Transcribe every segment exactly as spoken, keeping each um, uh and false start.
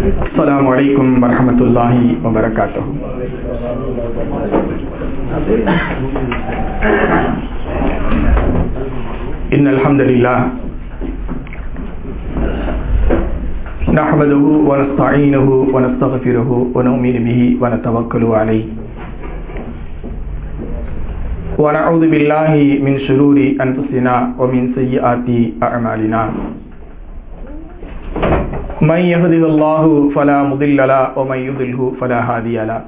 السلام عليكم ورحمة الله وبركاته. إن الحمد لله نحمده ونستعينه ونستغفره ونؤمن به ونتوكل عليه ونعوذ بالله من شرور أنفسنا ومن سيئات أعمالنا. من يهده الله فلا مضل له ومن يضلل فلا هادي له.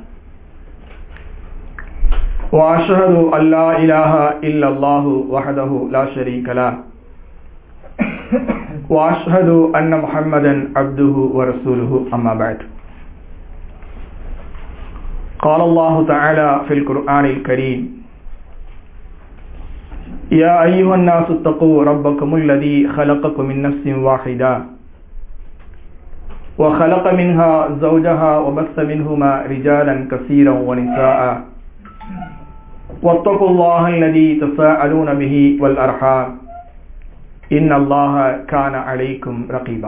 وأشهد أن لا إله إلا الله وحده لا شريك له وأشهد أن محمدا عبده ورسوله. أما بعد، قال الله تعالى في القرآن الكريم: يا أيها الناس اتقوا ربكم الذي خلقكم من نفس واحدة وخلق منها زوجها وبث منهما رجالا كثيرا ونساء واتقوا الله الذي تساءلون به والأرحام إن الله كان عليكم رقيبا.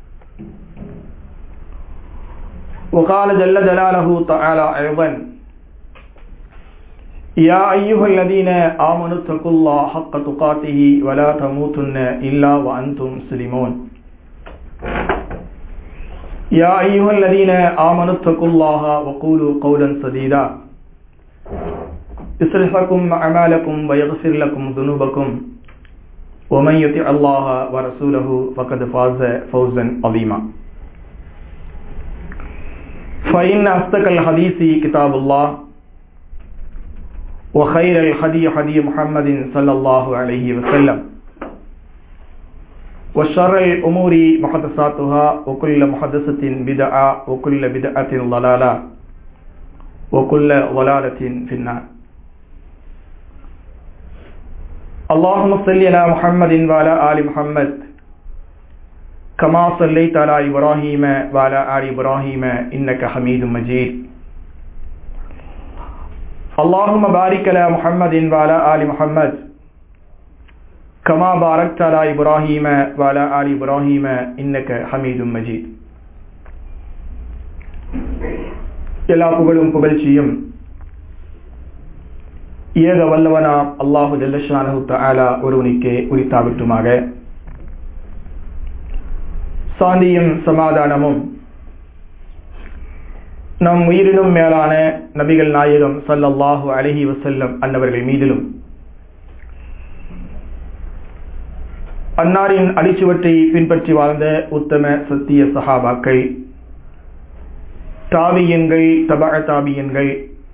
وقال جل جلاله تعالى أيضا: يا أيها الذين آمنوا اتقوا الله حق تقاته ولا تموتن إلا وأنتم مسلمون. يا أيها الذين آمنوا اتقوا الله وقولوا قولا سديدا يصلح لكم أعمالكم ويغفر لكم ذنوبكم ومن يطع الله ورسوله فقد فاز فوزا عظيما. فإن أصدق الحديث كتاب الله وخير الهدي هدي محمد صلى الله عليه وسلم وشر الأمور محدثاتها وكل محدثة بدعة وكل بدعة ضلالة وكل ضلالة في النار. اللهم صل على محمد وعلى آل محمد كما صليت على إبراهيم وعلى آل إبراهيم إنك حميد مجيد. اللهم بارك على محمد وعلى آل محمد كما باركت على إبراهيم وعلى آل إبراهيم إنك حميد مجيد. எல்லா புகழும் புகழ்ச்சியும் ஏக வல்லவனாம் அல்லாஹு ஜல்ல ஷானஹு தஆலா ஒருவனுக்கே உரித்தாகட்டுமாக. சாந்தியும் சமாதானமும் நம் உயிரினும் மேலான நபிகள் நாயகம் ஸல்லல்லாஹு அலைஹி வஸல்லம் அன்னவர்கள் மீதிலும், அன்னாரின் அடிச்சுவற்றை பின்பற்றி வாழ்ந்த உத்தம சத்திய சஹாபாக்கள், தாபியன்கள், தபஅ தாபியன்கள்,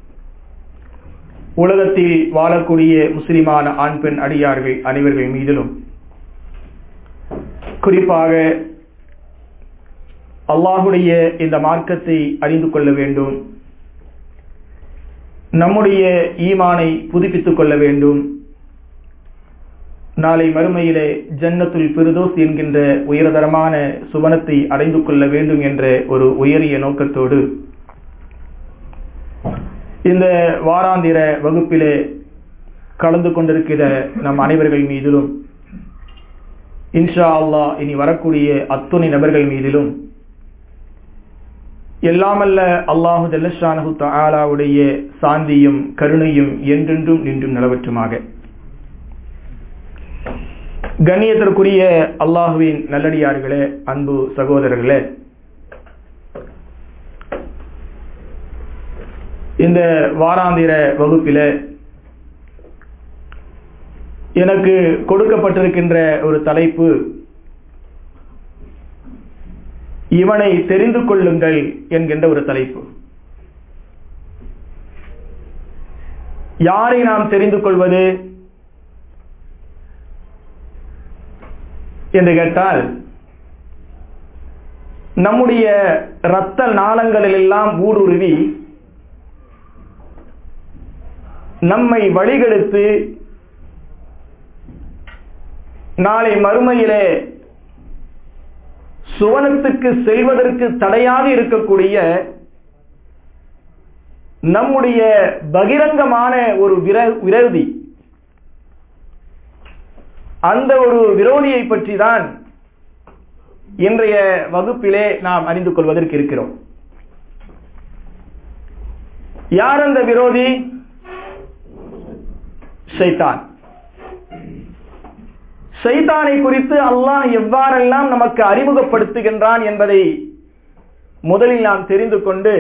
உலகத்தில் வாழக்கூடிய முஸ்லிமான ஆண் பெண் அடியார்கள் அனைவர்கள் மீதிலும், குறிப்பாக அல்லாஹுடைய இந்த மார்க்கத்தை அறிந்து கொள்ள வேண்டும், நம்முடைய ஈமானை புதுப்பித்துக் கொள்ள வேண்டும், நாளை மறுமையிலே ஜன்னத்துல் ஃபிர்தௌஸ் என்கின்ற உயர்தரமான சுவனத்தை அடைந்து கொள்ள வேண்டும் என்ற ஒரு உயரிய நோக்கத்தோடு இந்த வாராந்திர வகுப்பிலே கலந்து கொண்டிருக்கிற நம் அனைவர்கள் மீதிலும், இன்ஷா அல்லாஹ் இனி வரக்கூடிய அத்துணை நபர்கள் மீதிலும் எல்லாமல்ல அல்லாஹு ஜல்ல ஷானஹு தஆலாவுடைய சாந்தியும் கருணையும் என்றென்றும் நின்றும் நிலவற்றுமாக. கண்ணியத்திற்குரிய அல்லாஹுவின் நல்லடியார்களே, அன்பு சகோதரர்களே, இந்த வாராந்திர வகுப்பில எனக்கு கொடுக்கப்பட்டிருக்கின்ற ஒரு தலைப்பு, இவனை தெரிந்து கொள்ளுங்கள் என்கின்ற ஒரு தலைப்பு. யாரை நாம் தெரிந்து கொள்வது என்று கேட்டால், நம்முடைய இரத்த நாளங்களில் எல்லாம் ஊடுருவி நம்மை வழிகெடுத்து நாளை மறுமையிலே சுவனத்துக்கு செல்வதற்கு தடையாக இருக்கக்கூடிய நம்முடைய பகிரங்கமான ஒரு விரோதி, அந்த ஒரு விரோதியை பற்றி தான் இன்றைய வகுப்பிலே நாம் அறிந்து கொள்வதற்கு இருக்கிறோம். யார் அந்த விரோதி? ஷைத்தான். ஷைத்தானை குறித்து அல்லாஹ் எவ்வாறெல்லாம் நமக்கு அறிமுகப்படுத்துகின்றான் என்பதை முதலில் நாம் தெரிந்து கொண்டு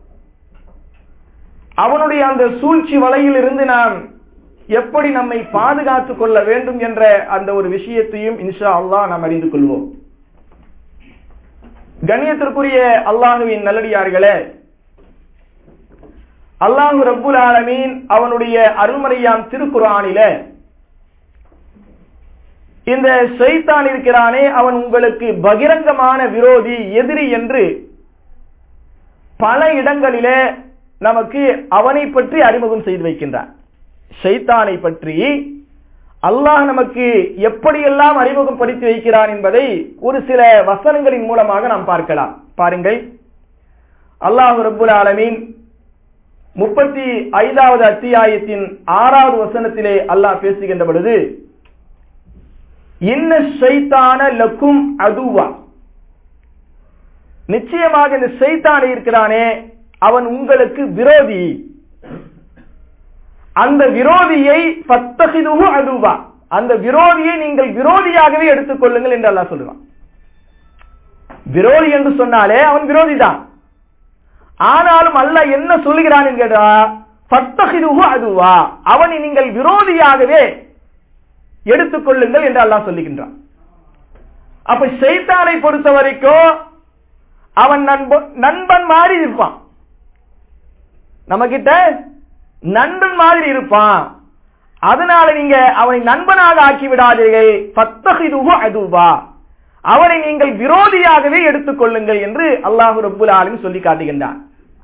அவனுடைய அந்த சூழ்ச்சி வலையில் இருந்து நாம் எப்படி நம்மை பாதுகாத்துக் கொள்ள வேண்டும் என்ற அந்த ஒரு விஷயத்தையும் இன்ஷா அல்லாஹ் நாம் அறிந்து கொள்வோம். கண்ணியத்திற்குரிய அல்லாஹுவின் நல்லடியார்களே, அல்லாஹு ரப்புல் ஆலமீன் அவனுடைய அருள்மறையாம் திருக்குர்ஆனிலே இந்த ஷைத்தான் இருக்கிறானே அவன் உங்களுக்கு பகிரங்கமான விரோதி, எதிரி என்று பல இடங்களிலே நமக்கு அவனை பற்றி அறிமுகம் செய்து வைக்கின்றான். ஷைத்தானை பற்றி அல்லாஹ் நமக்கு எப்படியெல்லாம் அறிமுகம் படுத்தி வைக்கிறான் என்பதை ஒரு சில வசனங்களின் மூலமாக நாம் பார்க்கலாம். பாருங்கள், அல்லாஹ் ரப்புல் ஆலமீன் முப்பத்தி ஐந்தாவது அத்தியாயத்தின் ஆறாவது வசனத்திலே அல்லாஹ் பேசுகின்ற பொழுது, இன்ன ஷைத்தான லக்கும் அதுவா, நிச்சயமாக இந்த ஷைத்தான் இருக்கிறானே அவன் உங்களுக்கு விரோதி, அந்த விரோதியை ஃபத்தஹிதுஹு அதுவா, அந்த விரோதியை நீங்கள் விரோதியாகவே எடுத்துக் கொள்ளுங்கள் என்று அல்லாஹ் சொல்றான். விரோதி என்று சொன்னாலே அவன் விரோதி தான். ஆனாலும் அல்லாஹ் என்ன சொல்லுகிறான் என்கிறா, ஃபத்தஹிதுஹு அதுவா, அவனை நீங்கள் விரோதியாகவே எடுத்துக் கொள்ளுங்கள் என்று அல்லாஹ் சொல்லுகின்றான். அப்ப ஷைத்தானை பொறுத்த வரைக்கும் அவன் நண்பன் மாதிரி இருப்பான், நம்ம கிட்ட நண்பன் மாதிரி இருப்பான். அதனால நீங்க அவனை நண்பனாக ஆக்கி விடாதீர்கள், ஃபத்தஹிதுஹு அதுவா, அவனை நீங்கள் விரோதியாகவே எடுத்துக் கொள்ளுங்கள் என்று அல்லாஹ் ரப்புல் ஆலமீன் சொல்லி காட்டுகின்றான்.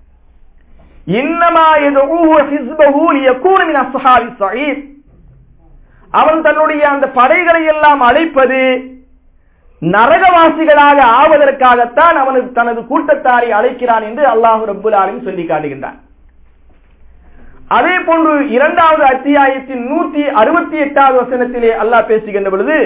இன்னமா யதுஉ ஹிஸ்பஹு லியகூன மின் அஸ்ஹாபிஸ் ஸஈர், அவன் தன்னுடைய அந்த படைகளை எல்லாம் அழைப்பது நரகவாசிகளாக ஆவதற்காகத்தான் அவனுக்கு தனது கூட்டத்தாரை அழைக்கிறான் என்று அல்லாஹ் ரப்புல் ஆலமீன் சொல்லி காட்டுகின்றான். அதே போன்று இரண்டாவது அத்தியாயத்தின் நூற்றி அறுபத்தி எட்டாவது வசனத்திலே அல்லாஹ் பேசுகின்ற பொழுது,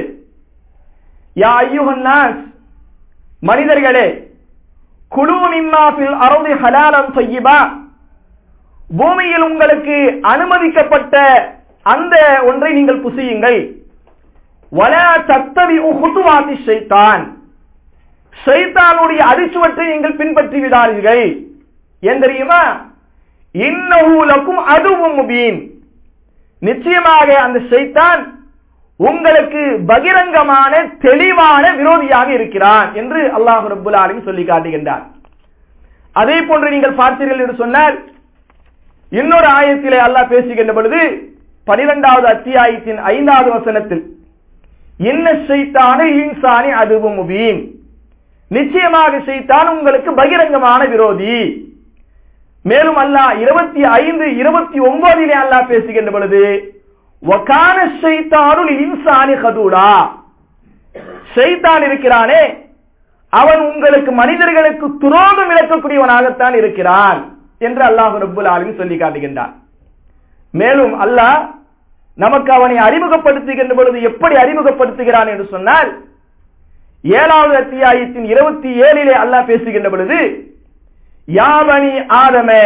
யா அய்யுஹன் நாஸ், மனிதர்களே, குலூ மிம்மா ஃபில் அர்தி ஹலாலன் தய்யிபா, பூமியில் உங்களுக்கு அனுமதிக்கப்பட்ட அந்த ஒன்றை நீங்கள் புசியுங்கள். வலா தத்தபிஉ குதுவாத்தி ஷைத்தான், ஷைத்தானுடைய அடிச்சுவற்றை நீங்கள் பின்பற்றி விடாதீர்கள். ஏன் தெரியுமா? இன்னஹு லக்கும் அதுவும் முபீன், நிச்சயமாக அந்த ஷைத்தான் உங்களுக்கு பகிரங்கமான தெளிவான விரோதியாக இருக்கிறான் என்று அல்லாஹ் ரப்புல் ஆலமீன் சொல்லி காட்டுகின்றார். அதே போன்று நீங்கள் பார்த்தீர்கள் என்று சொன்னால் இன்னொரு ஆயத்திலே அல்லாஹ் பேசுகின்ற பொழுது பனிரெண்டாவது அத்தியாயத்தின் ஐந்தாவது வசனத்தில், இன்ன ஷைத்தான இன்சானி அதுவும் முபீன், நிச்சயமாக ஷைத்தான் உங்களுக்கு பகிரங்கமான விரோதி. மேலும் அல்லாஹ் இருபத்தி ஐந்து இருபத்தி ஒன்பதிலே அல்லாஹ் பேசுகின்ற பொழுது, வகான ஷைத்தானு லின்சானி கதூலா, ஷைத்தான் இருக்கிறானே அவன் உங்களுக்கு மனிதர்களுக்கு துரோகம் இழக்கக்கூடியவனாகத்தான் இருக்கிறான் என்று அல்லாஹ் ரப்புல் ஆலமீன் சொல்லி காட்டுகின்றான். மேலும் அல்லாஹ் நமக்கு அவனை அறிமுகப்படுத்துகின்ற பொழுது எப்படி அறிமுகப்படுத்துகிறான் என்று சொன்னால், ஏழாவது அத்தியாயத்தின் இருபத்தி ஏழிலே அல்லாஹ் பேசுகின்ற பொழுது, யா பனி ஆதமே,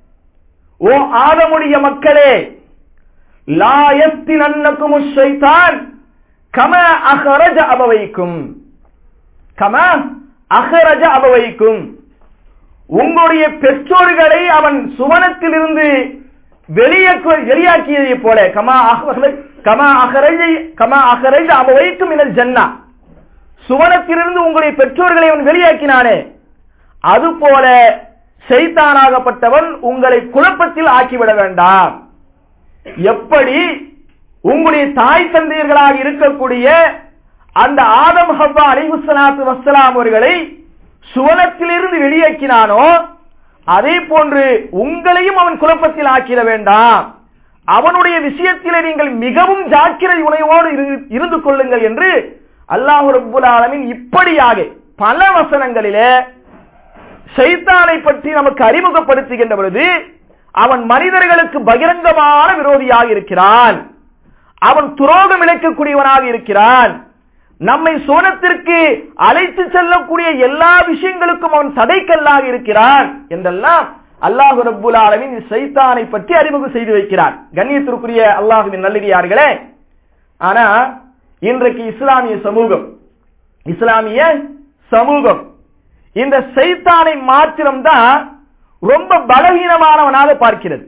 ஓ ஆதமுடைய மக்களே, லா யஃப்தினன்னகுமுஷ் ஷைத்தான் கமா அஹ்ரஜ அபவைக்கும், கமா அஹ்ரஜ அபவைக்கும், உங்களுடைய பெற்றோர்களை அவன் சுவனத்திலிருந்து வெளியாக்கியதை போல, கமா கமா அஹ்ரஜ கமா அஹ்ரஜ அபவைக்கும் மினல் ஜன்னா, சுவனத்திலிருந்து உங்களுடைய பெற்றோர்களை அவன் வெளியாக்கினானே, அதுபோல ஷைத்தானாகப்பட்டவன் உங்களை குழப்பத்தில் ஆக்கிவிட வேண்டாம். எப்படி உங்களுடைய தாய் தந்தையர்களாக இருக்கக்கூடிய அந்த ஆதம் ஹவ்வா அலைஹிஸ்ஸலாத்து வஸ்ஸலாம் அவர்களை சுவனத்திலிருந்து வெளியேக்கினானோ அதே போன்று உங்களையும் அவன் குழப்பத்தில் ஆக்கிட வேண்டாம், அவனுடைய விஷயத்திலே நீங்கள் மிகவும் ஜாக்கிரதை உணர்வோடு இருந்து கொள்ளுங்கள் என்று அல்லாஹ் ரப்புல் ஆலமீன் இப்படியாக பல வசனங்களிலே ஷைத்தானை பற்றி நமக்கு அறிமுகப்படுத்துகின்ற பொழுது அவன் மனிதர்களுக்கு பகிரங்கமான விரோதியாக இருக்கிறான், அவன் துரோகம் இழைக்கக்கூடியவனாக இருக்கிறான், நம்மை சோனத்திற்கு அழைத்து செல்லக்கூடிய எல்லா விஷயங்களுக்கும் அவன் தடைக்கல்லாக இருக்கிறான் என்றெல்லாம் அல்லாஹ் ரப்புல் ஆலமீன் ஷைத்தானை பற்றி அறிமுகம் செய்து வைக்கிறார். கண்ணியத்திற்குரிய அல்லாஹ்வின் நல்லடியார்களே, ஆனா இன்றைக்கு இஸ்லாமிய சமூகம் இஸ்லாமிய சமூகம் இந்த ஷைத்தானை மாத்திரம்தான் ரொம்ப பலகீனமானவனாக பார்க்கிறது.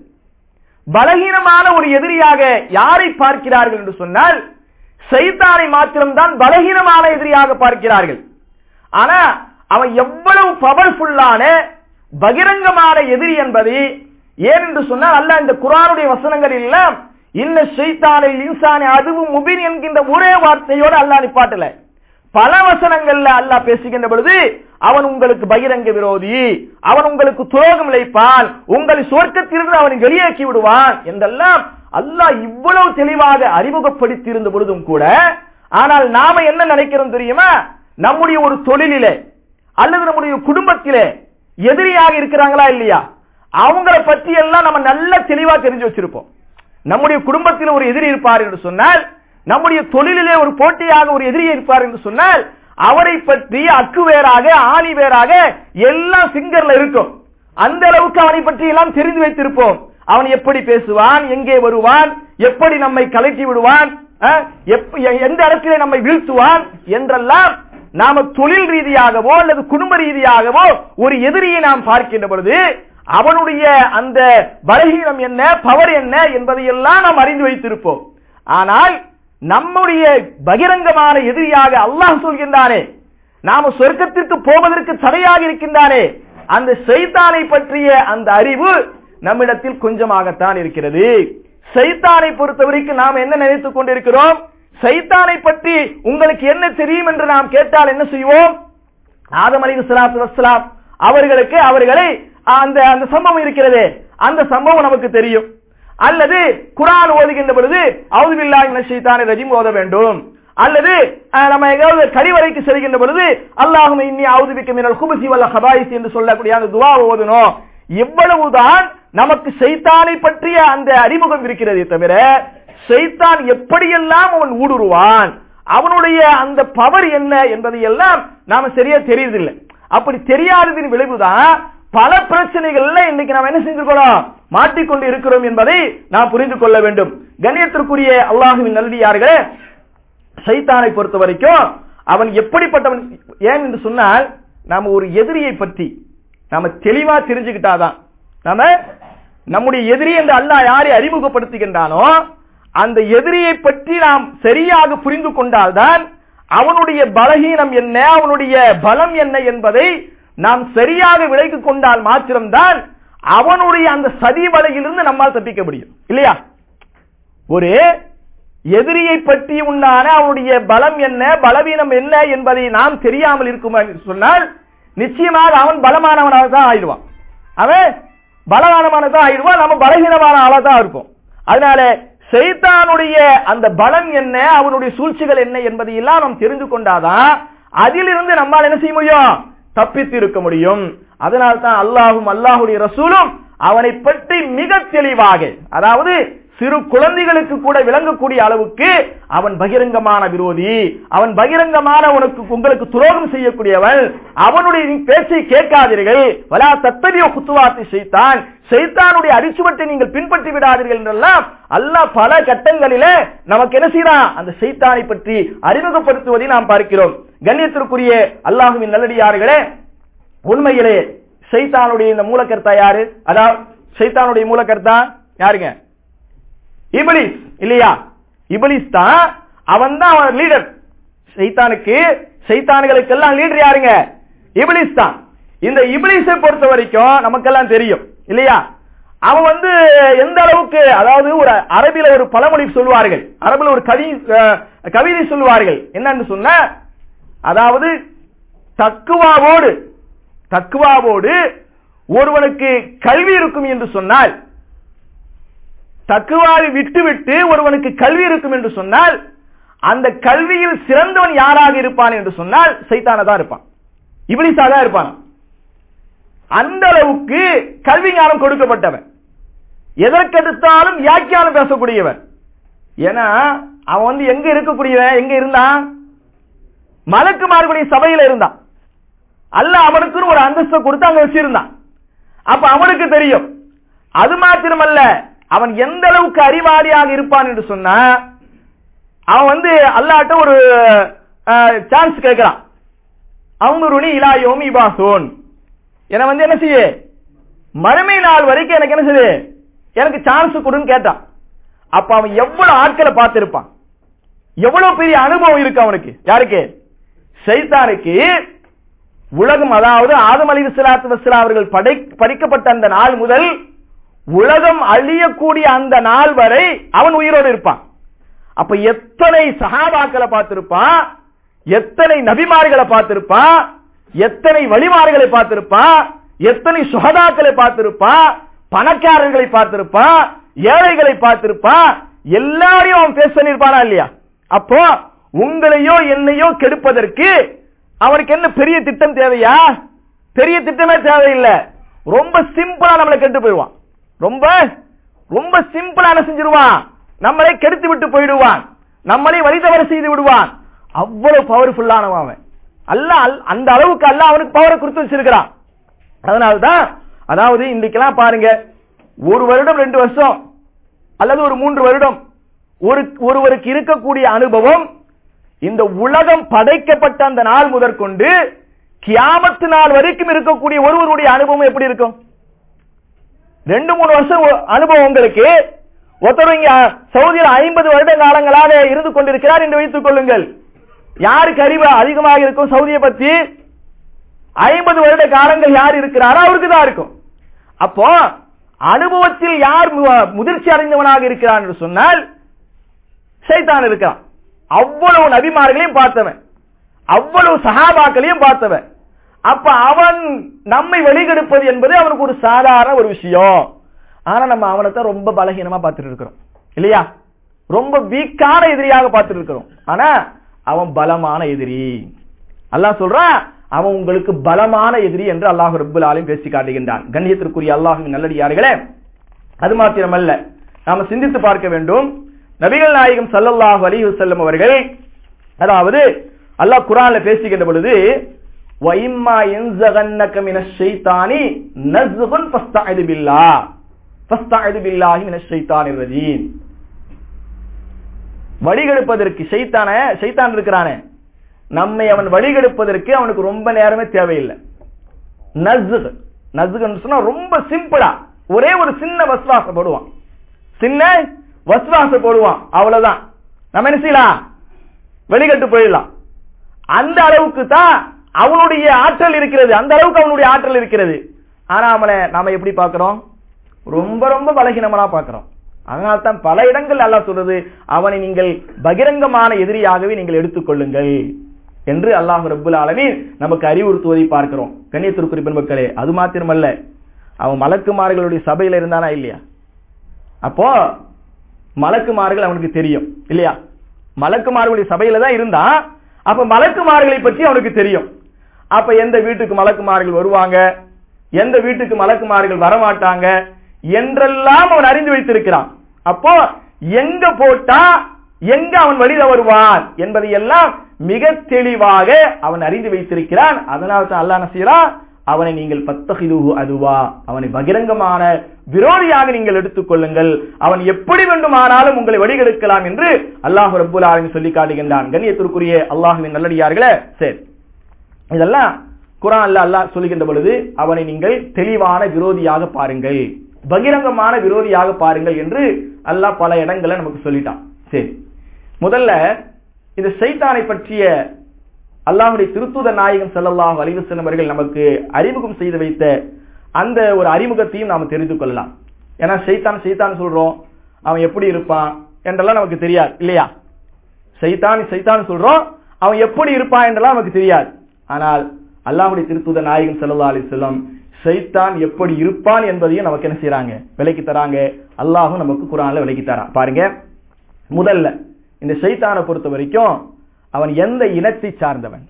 பலகீனமான ஒரு எதிரியாக யாரை பார்க்கிறார்கள் என்று சொன்னால் ஷைத்தானை மாத்திரம்தான் பலகீனமான எதிரியாக பார்க்கிறார்கள். ஆனா அவன் எவ்வளவு பவர்ஃபுல்லான பகிரங்கமான எதிரி என்பதை ஏன் என்று சொன்னால் அல்லாஹ் இந்த குர்ஆனுடைய வசனங்கள் எல்லாம் இன்ன ஷைத்தானை இன்சானி அதுவும் முபீன் என்கின்ற ஒரே வார்த்தையோடு அல்லாஹ் நிப்பாட்டல. பல வசனங்கள்ல அல்லாஹ் பேசுகின்ற பொழுது அவன் உங்களுக்கு பகிரங்க விரோதி, அவன் உங்களுக்கு துரோகம் இழைப்பான், உங்களை சொர்க்கத்திலிருந்து அவனை வெளியேக்கி விடுவான் என்றெல்லாம் அல்லாஹ் இவ்வளவு தெளிவாக அறிமுகப்படுத்தி இருந்த பொழுதும் கூட, ஆனால் நாம என்ன நினைக்கிறோம் தெரியுமா? நம்முடைய ஒரு தொழிலிலே அல்லது நம்முடைய குடும்பத்திலே எதிரியாக இருக்கிறாங்களா இல்லையா, அவங்கள பற்றி எல்லாம் நம்ம நல்ல தெளிவா தெரிஞ்சு வச்சிருப்போம். நம்முடைய குடும்பத்தில் ஒரு எதிரி இருப்பார் என்று சொன்னால், நம்முடைய தொழிலிலே ஒரு போட்டியாக ஒரு எதிரி இருப்பார் என்று சொன்னால், அவரை பற்றி அக்கு வேறாக ஆணி வேறாக எல்லாம் சிங்கர்ல இருக்கும். அந்த அளவுக்கு அவனை பற்றி எல்லாம் தெரிந்து வைத்திருப்போம். அவன் எப்படி பேசுவான், எங்கே வருவான், எப்படி நம்மை கலட்டி விடுவான், எந்த இடத்திலே நம்மை வீழ்த்துவான் என்றெல்லாம் நாம தொழில் ரீதியாகவோ அல்லது குடும்ப ரீதியாகவோ ஒரு எதிரியை நாம் பார்க்கின்ற பொழுது அவனுடைய அந்த பலகீனம் என்ன, பவர் என்ன என்பதை எல்லாம் நாம் அறிந்து வைத்திருப்போம். ஆனால் நம்முடைய பகிரங்கமான எதிரியாக அல்லாஹ் சொல்கின்றானே, நாம சொர்க்கத்திற்கு போவதற்கு தடையாக இருக்கின்றானே, அந்த ஷைத்தானை பற்றிய அந்த அறிவு நம்மிடத்தில் கொஞ்சமாகத்தான் இருக்கிறது. ஷைத்தானை பொறுத்தவரைக்கும் நாம் என்ன நினைத்துக் கொண்டிருக்கிறோம்? ஷைத்தானை பற்றி உங்களுக்கு என்ன தெரியும் என்று நாம் கேட்டால் என்ன செய்வோம்? ஆதம் அலைஹிஸ்ஸலாத்து வஸ்ஸலாம் அவர்களுக்கு அவர்களை அந்த அந்த சம்பவம் இருக்கிறது, அந்த சம்பவம் நமக்கு தெரியும். அல்லது குர்ஆன் ஓதுகின்ற பொழுது அஊது பில்லாஹி மினஷ் ஷைத்தானிர் ரஜீம் ஓத வேண்டும், அல்லது நம்ம எங்காவது கழிவறைக்கு செல்கின்ற பொழுது அல்லாஹும்ம இன்னி அஊது பிக்க மினல் குபுஸி வல் கபாயிஸ் என்று சொல்லக்கூடிய அந்த துஆவை ஓதணும். இவ்வளவுதான் நமக்கு ஷைத்தானை பற்றிய அந்த அறிமுகம் இருக்கிறதே தவிர ஷைத்தான் எப்படியெல்லாம் அவன் ஊடுருவான், அவனுடைய அந்த பவர் என்ன என்பதை எல்லாம் நாம சரியா தெரியுதில்லை. அப்படி தெரியாததின் விளைவுதான் பல பிரச்சனைகள்ல இன்னைக்கு நாம் என்ன செஞ்சிருக்கிறோம், மாட்டிக்கொண்டு இருக்கிறோம் என்பதை நாம் புரிந்து கொள்ள வேண்டும். கண்ணியத்திற்குரிய அல்லாஹ்வின் நல்லடியார்களே, ஷைத்தானை பொறுத்த வரைக்கும் அவன் எப்படிப்பட்டவன் ஏன் என்று சொன்னால், நாம ஒரு எதிரியை பற்றி நாம தெளிவா தெரிஞ்சுக்கிட்டாதான், நாம நம்முடைய எதிரி என்று அல்லாஹ் யாரை அறிமுகப்படுத்துகின்றானோ அந்த எதிரியை பற்றி நாம் சரியாக புரிந்து கொண்டால்தான் அவனுடைய பலகீனம் என்ன, அவனுடைய பலம் என்ன என்பதை நாம் சரியாக விளக்கிக் கொண்டால் மாத்திரம்தான் அவனுடைய அந்த சதி வலையிலிருந்து நம்மால் தப்பிக்க முடியும் இல்லையா? ஒரு எதிரியை பற்றி உண்டான அவனுடைய பலம் என்ன, பலவீனம் என்ன என்பதை நாம் தெரியாமல் இருக்கும் சொன்னால் நிச்சயமாக அவன் பலமானவனாக தான் ஆயிடுவான், அவன் பலவானமானதான் ஆயிடுவான், நம்ம பலகீனமான ஆளா தான் இருப்போம். அதனால ஷைத்தானுடைய அந்த பலம் என்ன, அவனுடைய சூழ்ச்சிகள் என்ன என்பதை எல்லாம் நாம் தெரிந்து கொண்டாதான் அதிலிருந்து நம்மால் என்ன செய்ய முடியும், தப்பித்து இருக்க முடியும். அதனால தான் அல்லாஹும் அல்லாஹுடைய ரசூலும் அவனை பற்றி மிக தெளிவாக, அதாவது சிறு குழந்தைகளுக்கு கூட விளங்கக்கூடிய அளவுக்கு அவன் பகிரங்கமான விரோதி, அவன் பகிரங்கமான உனக்கு உங்களுக்கு துரோகம் செய்யக்கூடியவன், அவனுடைய பேச்சை கேட்காதீர்கள், வலா தத்தபியோ குத்துவாத்தி ஷைத்தான், ஷைத்தானுடைய அடிச்சுவட்டை நீங்கள் பின்பற்றி விடாதீர்கள் என்றெல்லாம் அல்லாஹ் பல கட்டங்களிலே நமக்கு என்ன செய்யறான், அந்த ஷைத்தானை பற்றி அறிமுகப்படுத்துவதை நாம் பார்க்கிறோம். கண்ணியத்திற்குரிய அல்லாஹ்வின் நல்லடியார்களே, உண்மையிலே ஷைத்தானுடைய இந்த மூலக்கர்த்தா யாரு? அதாவது ஷைத்தானுடைய மூலக்கர்த்தா யாருங்க? இப்லீஸ் இல்லையா? இப்லீஸ் தான், அவன் தான் அவன் லீடர். ஷைத்தானுக்கு ஷைத்தான்களுக்கு எல்லாம் லீடர் யாருங்க? இப்லீஸ் தான். இந்த இப்லீஸை பொறுத்த வரைக்கும் நமக்கெல்லாம் தெரியும் இல்லையா? அவன் வந்து எந்த அளவுக்கு, அதாவது ஒரு அரபில ஒரு பழமொழி சொல்வார்கள், அரபில ஒரு கவி கவிதை சொல்வார்கள், என்னன்னு சொன்ன, அதாவது தக்குவாவோடு தக்குவாவோடு ஒருவனுக்கு கல்வி இருக்கும் என்று சொன்னால், தக்குவாவை விட்டு விட்டு ஒருவனுக்கு கல்வி இருக்கும் என்று சொன்னால், அந்த கல்வியில் சிறந்தவன் யாராக இருப்பான் என்று சொன்னால் ஷைத்தானா தான் இருப்பான், இப்லீஸா தான் இருப்பான். அந்த அளவுக்கு கல்வி ஞானம் கொடுக்கப்பட்டவன், எதற்கெடுத்தாலும் வியாக்கியானம் பேசக்கூடியவன். ஏன்னா அவன் வந்து எங்க இருக்கக்கூடியவன், எங்க இருந்தான், மலக்குமார்களுடைய சபையில இருந்தான். அல்லாஹ் அவனுக்கு ஒரு அந்தஸ்தை கொடுத்து அங்க வச்சிருந்தான். அப்ப அவனுக்கு தெரியும். அது மாத்திரமல்ல, அவன் எந்த அளவுக்கு அறிவாளியாக இருப்பான் என்று சொன்னா, அவன் வந்து அல்லாஹ்ட்ட ஒரு சான்ஸ் கேட்கிறான். அவனுருனி இலா யௌமி இபாசூன், என வந்து என்ன செய்ய, மறுமை நாள் வரைக்கும் எனக்கு என்ன செய்ய, எனக்கு சான்ஸ் கொடுன்னு கேட்டான். அப்ப அவன் எவ்வளவு ஆட்களை பார்த்திருப்பான், எவ்வளவு பெரிய அனுபவம் இருக்கு அவனுக்கு. யாருக்கு? ஷைத்தானுக்கு. உலகம், அதாவது ஆதம் அலைஹிஸ்ஸலாத்து வஸ்ஸலாம் அவர்கள் படை படைக்கப்பட்ட அந்த நாள் முதல் உலகம் அழியக்கூடிய அந்த நாள் வரை அவன் உயிரோடு இருப்பான். அப்ப எத்தனை சஹாபாக்களை பார்த்திருப்பான், எத்தனை நபிமார்களை பார்த்திருப்பான், எத்தனை வழிமார்களை பார்த்திருப்பான், எத்தனை சுஹதாக்களை பார்த்திருப்பான், பணக்காரர்களை பார்த்திருப்பான், ஏழைகளை பார்த்திருப்பான், எல்லாரையும் அவன் பேச பண்ணிருப்பானா இல்லையா? அப்போ உங்களையோ என்னையோ கெடுப்பதற்கு அவனுக்கு என்ன பெரிய திட்டம் தேவையா? பெரிய திட்டமே தேவையில்லை. ரொம்ப சிம்பிளா நம்மளை கெட்டு போயிடுவான். ரொம்ப ரொம்ப சிம்பிளா என்ன செஞ்சிருவான், நம்மளை கெடுத்து விட்டு போயிடுவான், நம்மளை வழி தவறு செய்து விடுவான். அவ்வளவு பவர்ஃபுல்லானவன் அவன். அல்லாஹ் அந்த அளவுக்கு அல்லாஹ் அவனுக்கு பவரை கொடுத்து வச்சிருக்கிறான். அதனால்தான், அதாவது இன்னைக்கெல்லாம் பாருங்க, ஒரு வருடம் ரெண்டு வருஷம் அல்லது ஒரு மூன்று வருடம் ஒரு ஒருவருக்கு இருக்கக்கூடிய அனுபவம் இந்த உலகம் படைக்கப்பட்ட அந்த நாள் முதற்கொண்டு கியாமத்து நாள் வரைக்கும் இருக்கக்கூடிய ஒருவருடைய அனுபவம் எப்படி இருக்கும்? ரெண்டு மூணு வருஷம் அனுபவம் உங்களுக்கு. ஒருத்தர் இங்க சவுதியில் ஐம்பது வருட காலங்களாக இருந்து கொண்டிருக்கிறார் என்று வைத்துக் கொள்ளுங்கள். யாருக்கு அறிவு அதிகமாக இருக்கும் சவுதியை பத்தி? ஐம்பது வருட காலங்கள் யார் இருக்கிறாரோ அவருக்கு தான் இருக்கும். அப்போ அனுபவத்தில் யார் முதிர்ச்சி அடைந்தவனாக இருக்கிறான் என்று சொன்னால் ஷைத்தான் இருக்கிறான். அவ்வளவு நபிமார்களையும் பார்த்தவன், அவ்வளவு சஹாபாக்களையும் பார்த்தவன். அப்ப அவன் நம்மை வெளிகெடுப்பது என்பது அவனுக்கு ஒரு சாதாரண ஒரு விஷயம். ஆனா நம்ம அவனை ரொம்ப பலகீனமா பார்த்துட்டு இருக்கிறோம் இல்லையா? ரொம்ப வீக்கான எதிரியாக பார்த்துட்டு இருக்கிறோம். ஆனா அவன் பலமான எதிரி. அல்லாஹ் சொல்றான், அவன் உங்களுக்கு பலமான எதிரி என்று அல்லாஹ் ரப்பல் ஆலமீன் பேசி காட்டுகின்றான். கண்ணியத்திற்குரிய அல்லாஹ்வின் நல்லடியார்களே, அது மாத்திரமல்ல, நாம சிந்தித்து பார்க்க வேண்டும். நபிகள் நாயகம் ஸல்லல்லாஹு அலைஹி வஸல்லம் அவர்கள், அதாவது அல்லாஹ் குர்ஆன்ல பேசுகின்ற பொழுது, வ இம்மா யன்ஸகன்னக மினஷ் ஷைத்தானி நஸ்குன் ஃபஸ்தஇது பில்லாஹ் ஃபஸ்தஇது பில்லாஹி மினஷ் ஷைத்தானிர் ரஜீம். வழிகெடுப்பதற்கு ஷைத்தான ஷைத்தான் இருக்கிறானே, நம்மை அவன் வழிகெடுப்பதற்கு அவனுக்கு ரொம்ப நேரமே தேவையில்லை. நஸ்க் நஸ்க்னு சொன்னா ரொம்ப சிம்பிளா ஒரே ஒரு சின்ன வஸ்வாச போடுவான், சின்ன வஸ்வாச போடுவான், அவ்வளவுதான். நம்ம என்ன செய்யலாம்? வெளிகட்டு போயிடலாம். அந்த அளவுக்கு தான் அவனுடைய ஆற்றல் இருக்கிறது, அந்த அளவுக்கு அவனுடைய ஆற்றல் இருக்கிறது. ஆனா அவனை நாம எப்படி பார்க்கிறோம்? ரொம்ப ரொம்ப பலகீனமா பார்க்கிறோம். அதனால்தான் பல இடங்கள் அல்லாஹ் சொல்றது, அவனை நீங்கள் பகிரங்கமான எதிரியாகவே நீங்கள் எடுத்துக்கொள்ளுங்கள் என்று அல்லாஹ் ரப்பல் ஆலமீன் நமக்கு அறிவுறுத்துவதை பார்க்கிறோம். கண்ணியத்திற்குரிய பெருமக்களே, அது மாத்திரமல்ல, அவன் மலக்குமார்களுடைய சபையில இருந்தானா இல்லையா? அப்போ மலக்குமார்கள் அவனுக்கு தெரியும் இல்லையா? மலக்குமார்களுடைய சபையில தான் இருந்தான். அப்ப மலக்குமார்களை பற்றி அவனுக்கு தெரியும். அப்ப எந்த வீட்டுக்கு மலக்குமார்கள் வருவாங்க, எந்த வீட்டுக்கு மலக்குமார்கள் வரமாட்டாங்க என்றெல்லாம் அவன் அறிந்து வைத்திருக்கிறான். அப்போ எங்க போட்டா எங்க அவன் வழியில வருவான் என்பதை எல்லாம் மிக தெளிவாக அவன் அறிந்து வைத்திருக்கிறான். அதனால தான் அல்லாஹ் நசீரா, அவனை நீங்கள் பத்தகிதுஹு அதுவா, அவனை பகிரங்கமான விரோதியாக நீங்கள் எடுத்துக்கொள்ளுங்கள், அவன் எப்படி வேண்டுமானாலும் உங்களை வழிகெடுக்கலாம் என்று அல்லாஹ் ரப்பல் ஆலமீன் சொல்லி காட்டுகின்றான். கண்ணியத்திற்குரிய அல்லாஹ்வின் நல்லடியார்களே, சரி, இதெல்லாம் குர்ஆன்ல அல்லாஹ் சொல்லுகின்ற பொழுது அவனை நீங்கள் தெளிவான விரோதியாக பாருங்கள், பகிரங்கமான விரோதியாக பாருங்கள் என்று அல்லாஹ் பல இடங்களை நமக்கு சொல்லிட்டான். சரி, முதல்ல இந்த ஷைத்தானை பற்றிய அல்லாஹ்வுடைய திருத்தூதர் நாயகம் ஸல்லல்லாஹு அலைஹி வஸல்லம் அவர்கள் நமக்கு அறிமுகம் செய்து வைத்த அந்த ஒரு அறிமுகத்தையும் நாம் தெரிந்து கொள்ளலாம். ஏன்னா ஷைத்தான் ஷைத்தான் சொல்றோம், அவன் எப்படி இருப்பான் என்றெல்லாம் நமக்கு தெரியாது இல்லையா? ஷைத்தான் ஷைத்தான் சொல்றோம், அவன் எப்படி இருப்பான் என்றெல்லாம் நமக்கு தெரியாது. ஆனால் அல்லாஹ்வுடைய திருத்தூதர் நாயகம் ஸல்லல்லாஹு அலைஹி வஸல்லம் ஷைத்தான் எப்படி இருப்பான் என்பதையும் நமக்கு என்ன செய்யறாங்க? விளக்கி தராங்க. அல்லாஹ்வும் நமக்கு குர்ஆன்ல விளக்கி தரான். பாருங்க, முதல்ல இந்த ஷைத்தானை பொறுத்த வரைக்கும் அவன் எந்த இனத்தை சார்ந்தவன்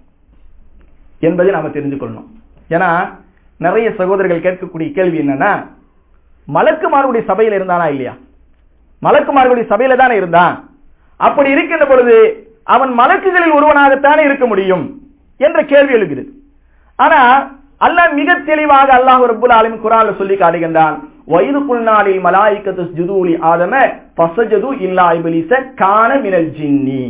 என்பதை நாம தெரிந்து கொள்ளணும். ஏன்னா நிறைய சகோதரர்கள் கேட்கக்கூடிய கேள்வி என்னன்னா, மலக்குமார்களுடைய சபையில இருந்தானா இல்லையா? மலக்குமார்களுடைய சபையில தானே இருந்தான். அப்படி இருக்கின்ற பொழுது அவன் மலக்குகளில் ஒருவனாகத்தானே இருக்க முடியும் என்ற கேள்வி எழுகிறது. ஆனா அல்லாஹ் மிக தெளிவாக அல்லாஹ் ரப்பல் ஆலமீன் குர்ஆன்ல சொல்லி காட்டுகின்றான், வயது குல்நாலில் மலாயிகத்து ஸ்ஜுது லி ஆதம ஃபஸஜது இல்லா இப்லீஸ கான மினல் ஜின்னி.